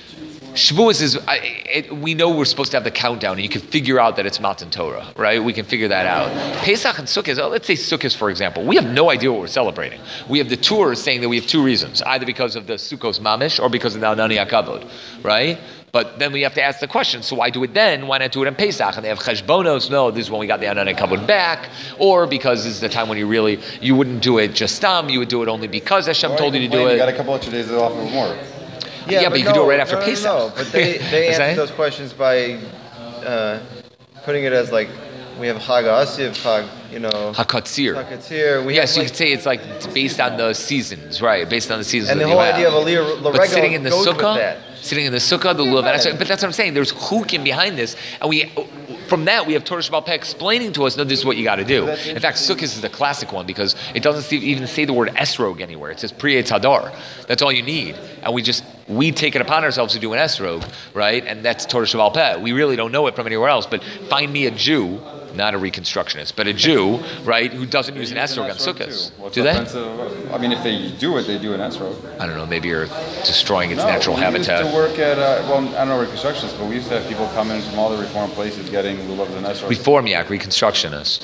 Shavuos is, I, it, we know we're supposed to have the countdown, and you can figure out that it's Matan Torah, right? We can figure that out. Pesach and Sukkot, oh, let's say Sukkot, for example, we have no idea what we're celebrating. We have the Torah saying that we have two reasons, either because of the Sukkos Mamish or because of the Anani HaKavod, right? But then we have to ask the question, so why do it then? Why not do it in Pesach? And they have cheshbonos, no, this is when we got the Anani HaKavod back, or because this is the time when you really, you wouldn't do it just tam, you would do it only because Hashem told you to do You it. got a couple extra days off of more. Yeah, but, but you could do it right after no, no, Pesach. No, but they, they Is answer that? those questions by uh, putting it as like, we have Chag HaAsiv, Chag, you know, Hakatzir. HaKatzir. We Yes, have, you like, could say it's like it's based on the seasons, right? Based on the seasons. and that the you whole have. idea of Aliyah But Larego sitting in the goes with sukkah, that. sitting in the sukkah, the lulav, and but that's what I'm saying. There's chukim behind this, and we from that we have Torah Sheba'al Peh explaining to us, no, this is what you got to do. In fact, sukkah is the classic one because it doesn't even say the word esrog anywhere. It says pri etz hadar. That's all you need, and we just we take it upon ourselves to do an esrog, right? And that's Torah Sheba'al Peh. We really don't know it from anywhere else. But find me a Jew. Not a Reconstructionist, but a Jew, right, who doesn't use an esrog on sukkahs. Do they? I mean, if they do it, they do an esrog. I don't know. Maybe you're destroying its No, natural we habitat. used to work at, uh, well, I don't know reconstructionists, but we used to have people come in from all the reform places getting lulavs and esrogs. Reformiac, Reconstructionist.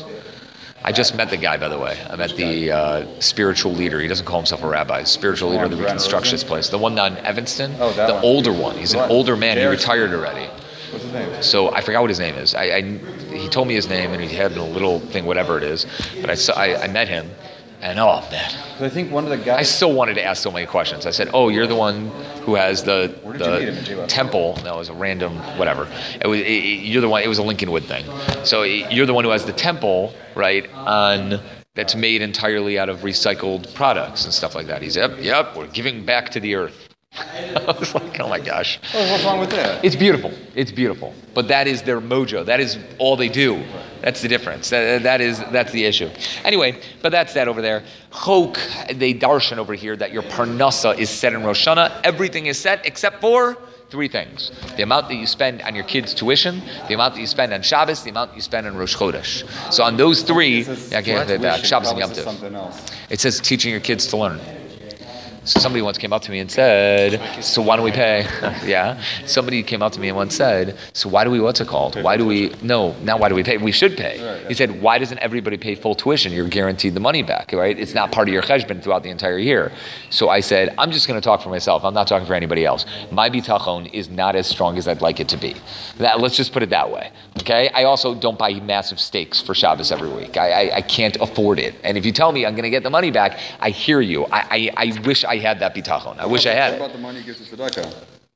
I just met the guy, by the way. I met the uh, spiritual leader. He doesn't call himself a rabbi. Spiritual leader of the Reconstructionist place. The one on Evanston. Oh, that the one. older one. He's The an one. older man. He Jared. retired already. What's his name? So I forgot what his name is. I, I he told me his name, and he had a little thing, whatever it is. But I saw, I, I met him, and oh man, I think one of the I guys. still wanted to ask so many questions. I said, "Oh, you're the one who has the Where did you meet him in the J W? temple." No, it was a random whatever. It was it, it- you're the one. It was a Lincolnwood thing. So it- you're the one who has the temple, right? On that's made entirely out of recycled products and stuff like that. He's yep, yep. We're giving back to the earth. I was like, oh my gosh. Oh, what's wrong with that? It's beautiful. It's beautiful. But that is their mojo. That is all they do. That's the difference. That, that is that's the issue. Anyway, but that's that over there. Chok, they darshan over here that your parnasa is set in Rosh Hashanah. Everything is set except for three things: the amount that you spend on your kids' tuition, the amount that you spend on Shabbos, the amount you spend on Rosh Chodesh. So on those three, It says yeah, I can't say back. tuition, Shabbos and probably Yom says Tov. something else. It says teaching your kids to learn. So somebody once came up to me and said, so why don't we pay? Yeah. Somebody came up to me and once said, so why do we, what's it called? Why do we, no, not why do we pay? We should pay. He said, why doesn't everybody pay full tuition? You're guaranteed the money back, right? It's not part of your cheshbon throughout the entire year. So I said, I'm just going to talk for myself. I'm not talking for anybody else. My bitachon is not as strong as I'd like it to be. That, let's just put it that way. Okay? I also don't buy massive steaks for Shabbos every week. I, I, I can't afford it. And if you tell me I'm going to get the money back, I hear you. I, I, I wish I had that bitachon. I wish I had What it. about the money you give to tzedakah?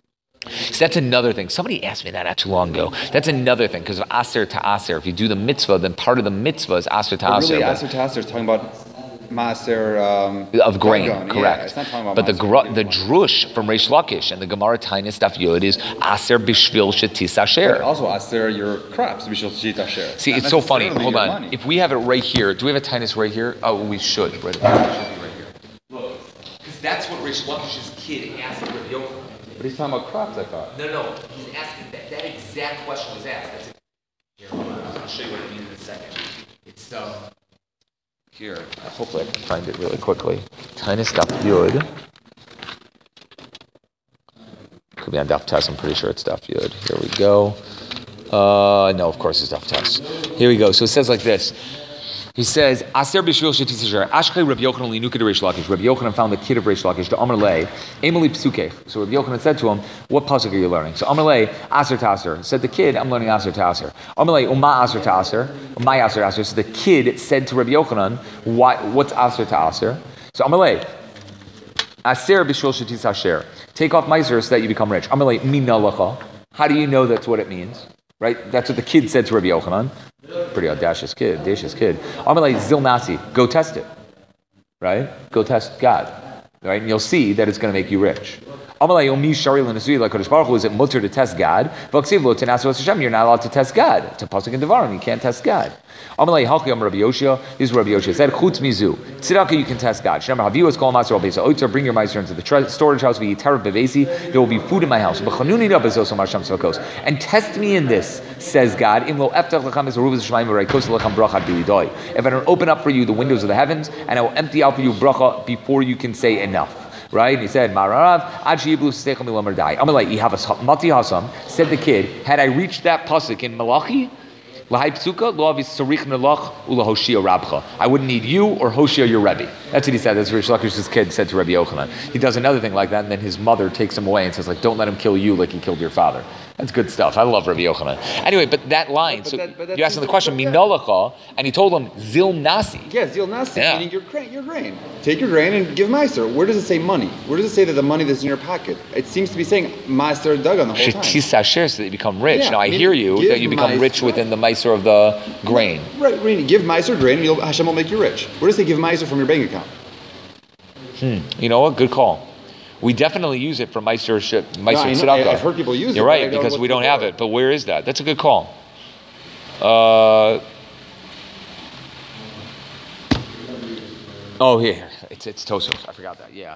So that's another thing. Somebody asked me that not too long ago. That's another thing because of aser to aser. If you do the mitzvah, then part of the mitzvah is aser to But aser. really, but- Aser Tasser is talking about maaser um, of grain, Dagon. correct. Yeah, it's not talking about but the maaser. gru- the drush from Reish Lakish and the Gemara Tainis Daf Yud is aser bishvil shetis But asher. also, Aser, your crops, Bishul Shit Asher. See, Not it's so funny. necessarily Hold your on. money. If we have it right here, do we have a Tainis right here? Oh, we should. Right, it should be right here. Look, because that's what Reish Lakish's kid asked Rabbi Yochanan. But he's talking about crops, I thought. No, no, he's asking that. That exact question was asked. That's here, hold on. I'll show you what it means in a second. It's um here. Hopefully, I can find it really quickly. Tainis Daf Yud. Could be on Daf Test. I'm pretty sure it's Daf Yud. Here we go. Uh, no, of course it's Daf Test. Here we go. So it says like this. He says, Aser b'shvil shetis asher. Ashkei Rabbi Yochanan linuka de Reish Lakish. Rabbi Yochanan found the kid of Reish Lakish, the Amar Lei, Emily Psukech. So Rabbi Yochanan said to him, what pasuk are you learning? So Amar Lei, Aser Taser. Said the kid, I'm learning Aser Taser. Amar Lei, Uma Aser Taser. My Aser Taser. So the kid said to Rabbi Yochanan, what, what's Aser Taser? So Amar Lei, Aser b'shvil shetis asher. Take off Meiser so that you become rich. Amar Lei, Mina lacha. How do you know that's what it means? Right? That's what the kid said to Rabbi Yochanan. Pretty audacious kid, audacious kid. Amalei Zil Nasi, go test it. Right? Go test God. Right? And you'll see that it's going to make you rich. Amalei Omi Shari L'Nasui L'Kodesh Baruch Hu, is it mutter to test God? V'aksiv Lo Tenasu Hashem, you're not allowed to test God. It's a pasuk in Devarim, you can't test God. Amalei Halchi Am Rabbi Yoshia, this is what Rabbi Yoshia said, Chutz Mizu, Tzedakah you can test God. Shemar Haviu is called Maser Al Beisa Oitzer, bring your Meiser into the tre- storage house, V'yitarev Bevesi, there will be food in my house. B'chanuni Rab Bezos Omar Shem Tzvakos. And test me in this, says God, Imlo Eftach Lecham Es Aruvas Shemaim V'Reikos Lecham Bracha B'Yidoi. If I don't open up for you the windows of the heavens, and I will empty out for you bracha before you can say enough. right? And he said, Mararav, Ad Sheyiblu Seichel Milamar Dai. I'm like, you have a Mati Hasam, said the kid, had I reached that pasuk in Malachi, I wouldn't need you or Hoshea your Rebbe. That's what he said. That's what Rish Lakish's kid said to Rebbe Yochanan. He does another thing like that, and then his mother takes him away and says, like, don't let him kill you like he killed your father. That's good stuff. I love Rabbi Yochanan. Anyway, but that line, But so that- but that you asked him the seems question, like that. Minolacha, and he told him, Zil Nasi. Yeah, zil nasi, Yeah. meaning your grain, your grain. Take your grain and give meiser. Where does it say money? Where does it say that the money that's in your pocket? It seems to be saying meiser dagan the whole time. Shetisa shir, so that you become rich. Yeah, now I meaning hear you give that you become mice- rich within the miser of the grain. Right, right. Give meiser grain, and you'll, Hashem will make you rich. Where does it say give meiser from your bank account? You know what? Good call. We definitely use it for Meiser Meiser No, I know- Tzedakah. I've heard people use it, You're but I right, don't know because what's we don't have for. it. But where is that? That's a good call. Uh, oh, here. It's, it's Tosos. I forgot that. Yeah.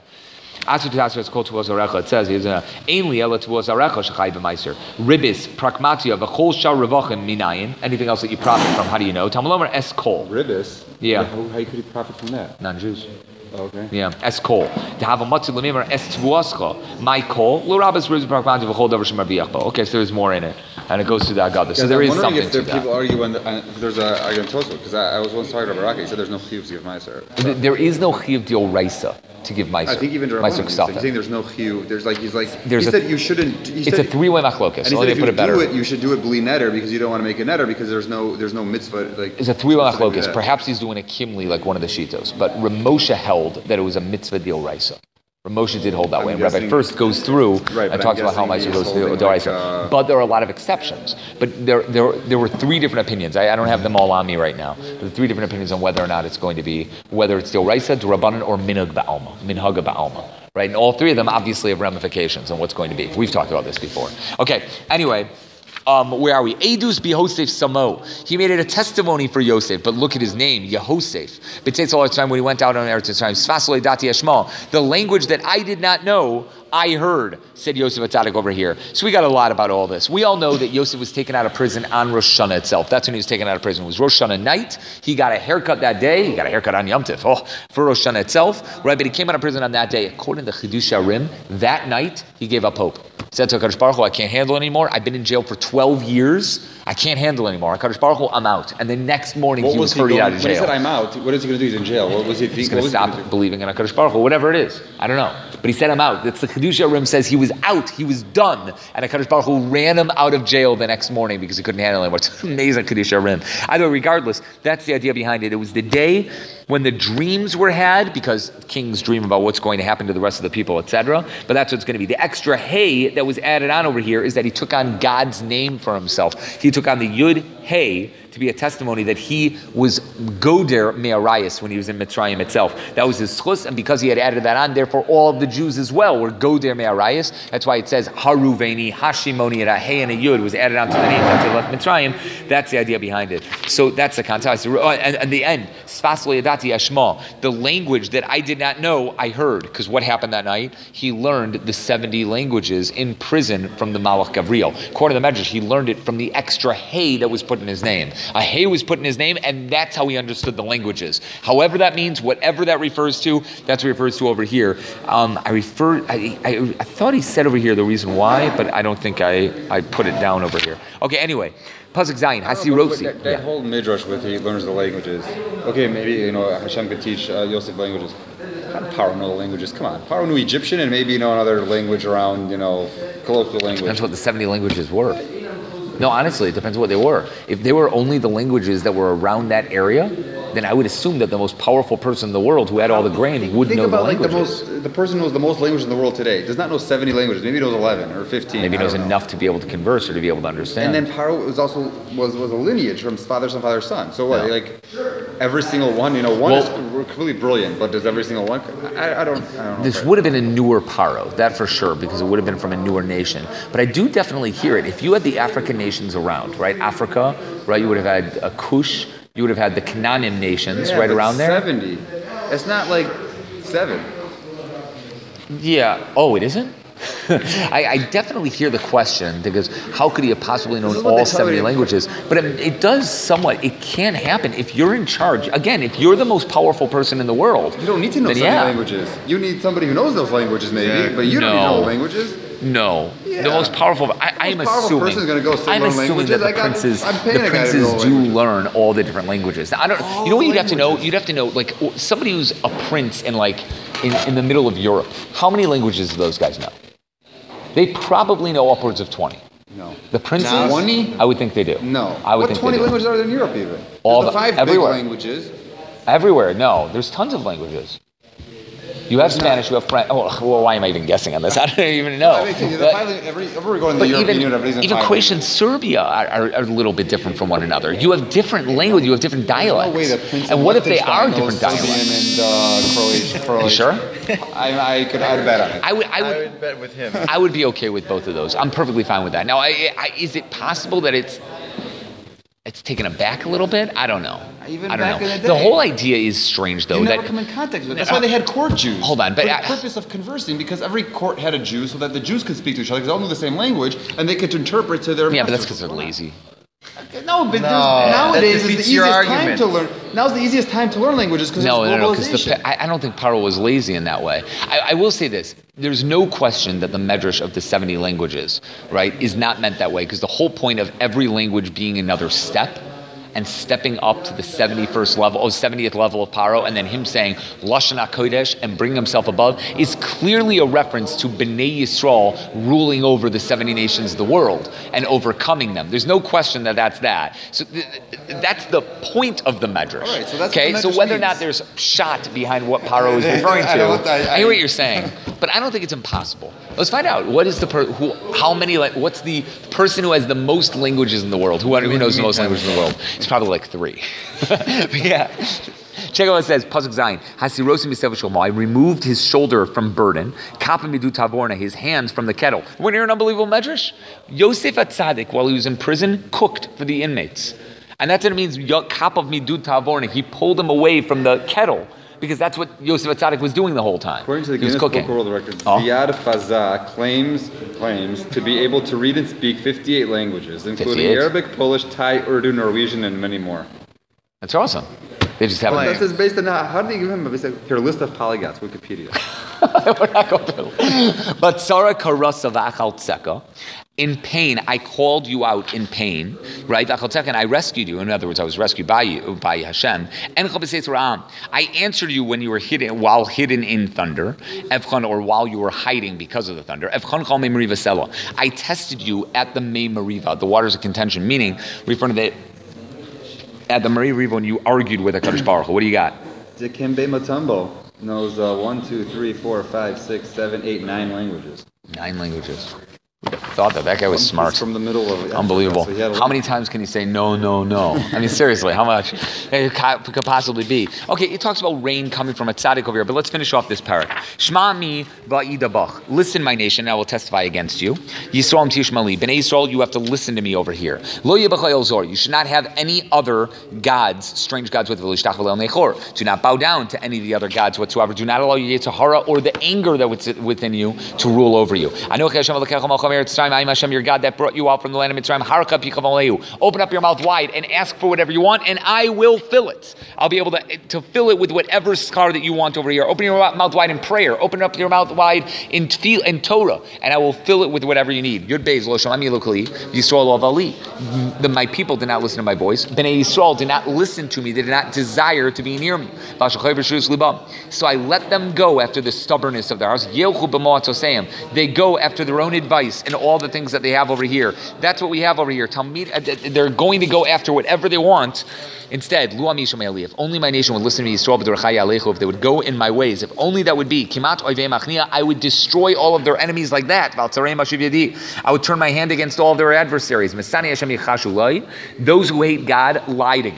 It says ainly ela tuos arecha shechai b'meiser ribis prakmatia v'chol shar revachim minayin. Anything else that you profit from? How do you know? Talmud es kol. Ribis. Yeah. How, how could you profit from that? Non-Jews. Okay. Yeah, es kol. To have a matzah l'mimer es tvuascha. My kol lo rabbis ribis prakmatia v'chol davar shemar b'yachba. Okay, so there's more in it, and it goes to that God. So Yeah, there I'm is wondering something if to there that. people argue when the, uh, if there's a argument Tosfos, because I, I was once talking to Baraka. He said there's no chiyuv to give meiser. Th- There is no chiyuv d'oraisa to give meiser. I think even meiser Rabbanan, he's ksafim. saying there's no chiyuv. There's like he's like There's he a- said you shouldn't. He It's said, a three-way machlokas. And So he let said me if put you it better. do it, you should do it bli netter because you don't want to make a netter because there's no there's no mitzvah like. It's a three-way specifically machlokas. that. Perhaps he's doing a kimli like one of the shitos, but Ramosha held that it was a mitzvah d'oraisa. Ramosha did hold that I'm way. And Rabbi guessing- first goes through Right, but and I'm talks about how guessing meiser he's goes to holding d'oraisa. like, uh, But there are a lot of exceptions. But there, there, there were three different opinions. I, I don't have them all on me right now. There are three different opinions on whether or not it's going to be, whether it's d'oraisa, d'rabbanan, or minhag ba'alma, minhaga ba'alma. Right, and all three of them obviously have ramifications on what's going to be. We've talked about this before. Okay, anyway, um, where are we? Edus b'Yosef Samo. He made it a testimony for Yosef, but look at his name, Yehosef. B'Tzeitz all the time when he went out on Eretz Yisrael. Sfasole dati Yishma. The language that I did not know, I heard, said Yosef Atzadik over here. So we got a lot about all this. We all know that Yosef was taken out of prison on Rosh Hashanah itself. That's when he was taken out of prison. It was Rosh Hashanah night. He got a haircut that day. He got a haircut on Yom Tif. Oh, for Rosh Hashanah itself. Right, but he came out of prison on that day. According to Chidush HaRim, that night, he gave up hope. He said to HaKadosh Baruch Hu, I can't handle it anymore. I've been in jail for twelve years. I can't handle it anymore. HaKadosh Baruch Hu, I'm out. And the next morning, What he was he hurried going- out of When he jail. said I'm out, what is he going to do? He's in jail. What was he He's thinking? going to stop believing in HaKadosh Baruch Hu, whatever it is. I don't know. But he said I'm out. That's the Chidush HaRim says he was out. He was done. And HaKadosh Baruch Hu ran him out of jail the next morning because he couldn't handle it anymore. It's amazing Chidush HaRim. Either way, regardless, that's the idea behind it. It was the day when the dreams were had, because kings dream about what's going to happen to the rest of the people, et cetera. But that's what's going to be. The extra hey that was added on over here is that he took on God's name for himself. He took on the Yud Hey to be a testimony that he was Goder Me'arayas when he was in Mitzrayim itself. That was his schus, and because he had added that on, therefore all of the Jews as well were Goder Me'arayas. That's why it says Haruveni, Hashimoni, and a Hey and a Yud was added onto the names after they left Mitzrayim. That's the idea behind it. So that's the context. And, and the end, Sfas lo yadati Yashma, the language that I did not know, I heard. Because what happened that night? He learned the seventy languages in prison from the Malach Gavriel. According to the Medrash, he learned it from the extra Hey that was put in his name. A Hey was put in his name, and that's how he understood the languages. However that means, whatever that refers to, that's what it refers to over here. Um, I refer, I, I, I thought he said over here the reason why, but I don't think I, I put it down over here. Okay, anyway. Pasuk Zayin, Hasirosi. That, that Yeah. whole midrash with he learns the languages. Okay, maybe you know Hashem could teach uh, Yosef languages. How did Paro know the languages? Come on, Paro knew Egyptian and maybe you know another language around you know colloquial language. Depends what the seventy languages were. No, honestly, it depends what they were. If they were only the languages that were around that area, then I would assume that the most powerful person in the world who had all the grain would Think know about the like the languages. most the person who knows the most languages in the world today does not know seventy languages. Maybe he knows eleven or fifteen. Maybe he I knows don't know. enough to be able to converse or to be able to understand. And then Paro was also was was a lineage from father son father son. So what? Yeah. Like every single one, you know, one Well- is completely brilliant, but does every single one? I, I don't. I don't know. This would have been a newer Paro, that for sure, because it would have been from a newer nation. But I do definitely hear it. If you had the African nations around, right? Africa, right? You would have had a Kush, you would have had the Canaanim nations Yeah, right but around there. Seventy. It's not like seven. Yeah. Oh, it isn't? I, I definitely hear the question because how could he have possibly known is what all they tell seventy you. languages? But it, it does somewhat. It can happen if you're in charge. Again, if you're the most powerful person in the world, You don't need to know then so many yeah. languages. You need somebody who knows those languages, maybe, Yeah. but you don't need No. to know languages. No, Yeah. the most powerful. I, I'm most powerful assuming. person's gonna go still I'm learn assuming that languages. the I got- princes, I'm paying the a guy to princes go do languages. learn all the different languages. Now, I don't. All you know what the you'd have to know? languages. You'd have to know, like somebody who's a prince in like in, in the middle of Europe. How many languages do those guys know? They probably know upwards of twenty. No. The princes, twenty? I would think they do. No. I would what think twenty they do. languages are there in Europe even? All There's the- the five everywhere. big languages. Everywhere, no. There's tons of languages. You have Spanish, you have French. Oh, well, why am I even guessing on this? I don't even know. I think the But- five, every, every going to But the European even, Union, everybody's in even five Croatia and Serbia are, are, are a little bit different from one another. You have different language, you have different dialects. No way that Prince and of what if they are Liechtenstein different knows dialects? Serbian and uh, Croatian. Croatian. You sure? I, I could. I'd bet on it. I would, I I would, would bet with him. I would be okay with both of those. I'm perfectly fine with that. Now, I, I, is it possible that it's it's taken aback a little bit? I don't know. Even I don't back know. in the The day. whole idea is strange, though. You that never come in contact with it. That's why they had court Jews. Hold on, but for the I- purpose of conversing, because every court had a Jew, so that the Jews could speak to each other, because they all knew the same language, and they could interpret to their. yeah, but that's masters. because they're lazy. No, but No, there's- nowadays that is the defeats your easiest time argument. to learn. Now's the easiest time to learn languages because No, there's no, no, because globalization. I, I don't think Paro was lazy in that way. I, I will say this: there's no question that the medrash of the seventy languages, right, is not meant that way. Because the whole point of every language being another step, and stepping up to the seventy-first level, or seventieth level of Paro, and then him saying Lashon HaKodesh and bringing himself above, is clearly a reference to Bnei Yisrael ruling over the seventy nations of the world and overcoming them. There's no question that that's that. So th- th- that's the point of the medrash. All right, so that's okay. what the So medrash whether or not means. there's shot behind what Paro is referring to, I don't- I- I hear what I- you're saying, but I don't think it's impossible. Let's find out what is the per- who, how many, like, what's the person who has the most languages in the world? Who, who knows the most languages in the world? It's probably like three. But yeah. Check out what it says, Pasuk Zayin. Hasirosim Yisrael Shlomo. I removed his shoulder from burden. Kappa midu tavorna, his hands from the kettle. Want to hear an unbelievable medrash? Yosef Atzadik, while he was in prison, cooked for the inmates. And that's what it means, Kappa midu tavorna. He pulled him away from the kettle. Because that's what Yosef Atzadik was doing the whole time. According to the he was Guinness Book cooking. of World Records, Oh. Ziad Fazah claims claims to be able to read and speak fifty-eight languages, including fifty-eight? Arabic, Polish, Thai, Urdu, Norwegian, and many more. That's awesome. They just haven't. That says based on how, how did they give him a your list of polyglots? Wikipedia. We're not going to. But Sarah Karasa v'achal tzeka. In pain, I called you out in pain, right? V'achal tzeka, and I rescued you. In other words, I was rescued by you, by Hashem. And I answered you when you were hidden, while hidden in thunder, Evchan, or while you were hiding because of the thunder. Evchan chal mei meriva sela. I tested you at the mei meriva, the waters of contention, meaning referring to the at the Meri Riva when you argued with HaKadosh Baruch Hu. What do you got? Dikembe Matumbo knows uh, one, two, three, four, five, six, seven, eight, nine languages. Nine languages. Who'd have thought that? That guy was He's smart. from the middle of Africa, Unbelievable. so he had a How many times can he say no, no, no? I mean, seriously, how much it could possibly be? Okay, it talks about rain coming from a tzaddik over here, but let's finish off this parak. Shema mi va'idabach. Listen, my nation, and I will testify against you. Yisrael tishmali. Bnei Yisrael, you have to listen to me over here. Lo yebachayel zor. You should not have any other gods, strange gods with v'lishtach v'leil nechor. Do not bow down to any of the other gods whatsoever. Do not allow your Yetzer hara or the anger that was within you to rule over you. I know Hashem I am Hashem, your God that brought you out from the land of Mitzrayim. Haraka pichav alehu. Open up your mouth wide and ask for whatever you want, and I will fill it. I'll be able to, to fill it with whatever scar that you want over here. Open your mouth wide in prayer. Open up your mouth wide in tefillah and Torah, and I will fill it with whatever you need. Yud beis lo shamami lokali Yisrael avali. The my people did not listen to my voice. Bnei Yisrael did not listen to me. They did not desire to be near me. So I let them go after the stubbornness of their house. They go after their own advice and all the things that they have over here. That's what we have over here. Talmid, they're going to go after whatever they want. Instead, if only my nation would listen to me, if they would go in my ways, if only that would be, I would destroy all of their enemies like that. I would turn my hand against all of their adversaries. Those who hate God lie to God.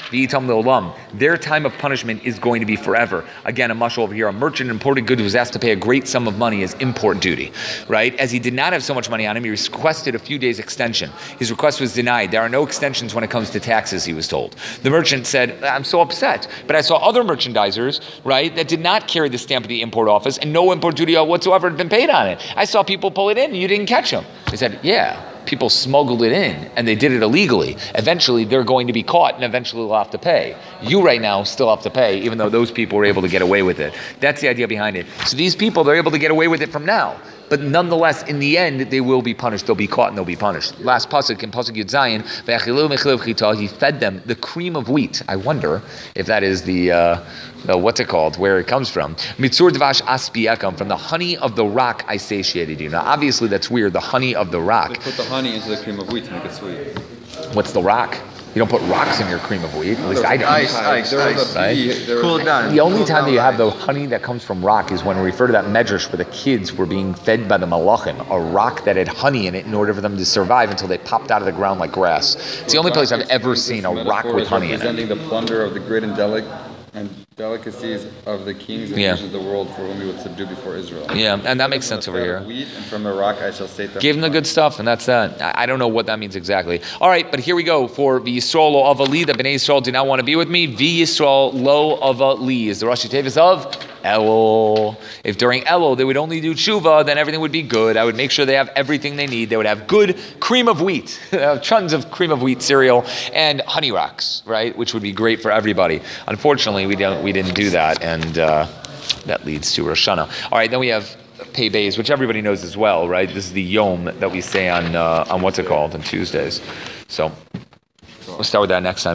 V'itam le'olam. Their time of punishment is going to be forever. Again, a mashal over here. A merchant imported goods was asked to pay a great sum of money as import duty, right? As he did not have so much money on him, he requested a few days extension. His request was denied. There are no extensions when it comes to taxes, he was told. The merchant said, I'm so upset, but I saw other merchandisers, right, that did not carry the stamp of the import office and no import duty whatsoever had been paid on it. I saw people pull it in and you didn't catch them. He said, yeah. People smuggled it in and they did it illegally. Eventually they're going to be caught and eventually they'll have to pay. You right now still have to pay, even though those people were able to get away with it. That's the idea behind it. So these people, they're able to get away with it from now. But nonetheless, in the end, they will be punished. They'll be caught and they'll be punished. Last pasuk in pasuk Yud Zayin, Ve'achilu mechilev chita, he fed them the cream of wheat. I wonder if that is the, uh, the what's it called, where it comes from. Mitzur dvash aspiekam, from the honey of the rock I satiated you. Now, obviously, that's weird. The honey of the rock. They put the honey into the cream of wheat to make it sweet. What's the rock? You don't put rocks in your cream of wheat. At least I don't. Ice, ice, There was ice. a bee- Right? there was- Cool it down. The only Cool time that down you have ice. the honey that comes from rock is when we refer to that medrash where the kids were being fed by the malachim, a rock that had honey in it in order for them to survive until they popped out of the ground like grass. It's the only place I've ever seen a rock Metaphor with is honey in it. representing the plunder of the great and delic and delicacies of the kings and Yeah. nations of the world for whom we would subdue before Israel. Yeah, and that makes From sense the over fat here. of wheat and from the rock I shall sate them. Give them the good stuff, and that's that. I I don't know what that means exactly. All right, but here we go. For V'Yisrael lo ava li, the Bnei Yisrael do not want to be with me. V'Yisrael lo ava li is the Rashi Tevis of Elul. If during Elul they would only do tshuva, then everything would be good. I would make sure they have everything they need. They would have good cream of wheat, tons of cream of wheat cereal, and honey rocks, right, which would be great for everybody. Unfortunately, we don't. We didn't do that, and uh, that leads to Rosh Hashanah. All right, then we have Pei Beis, which everybody knows as well, right? This is the Yom that we say on uh, on what's it called on Tuesdays. So we'll start with that next time.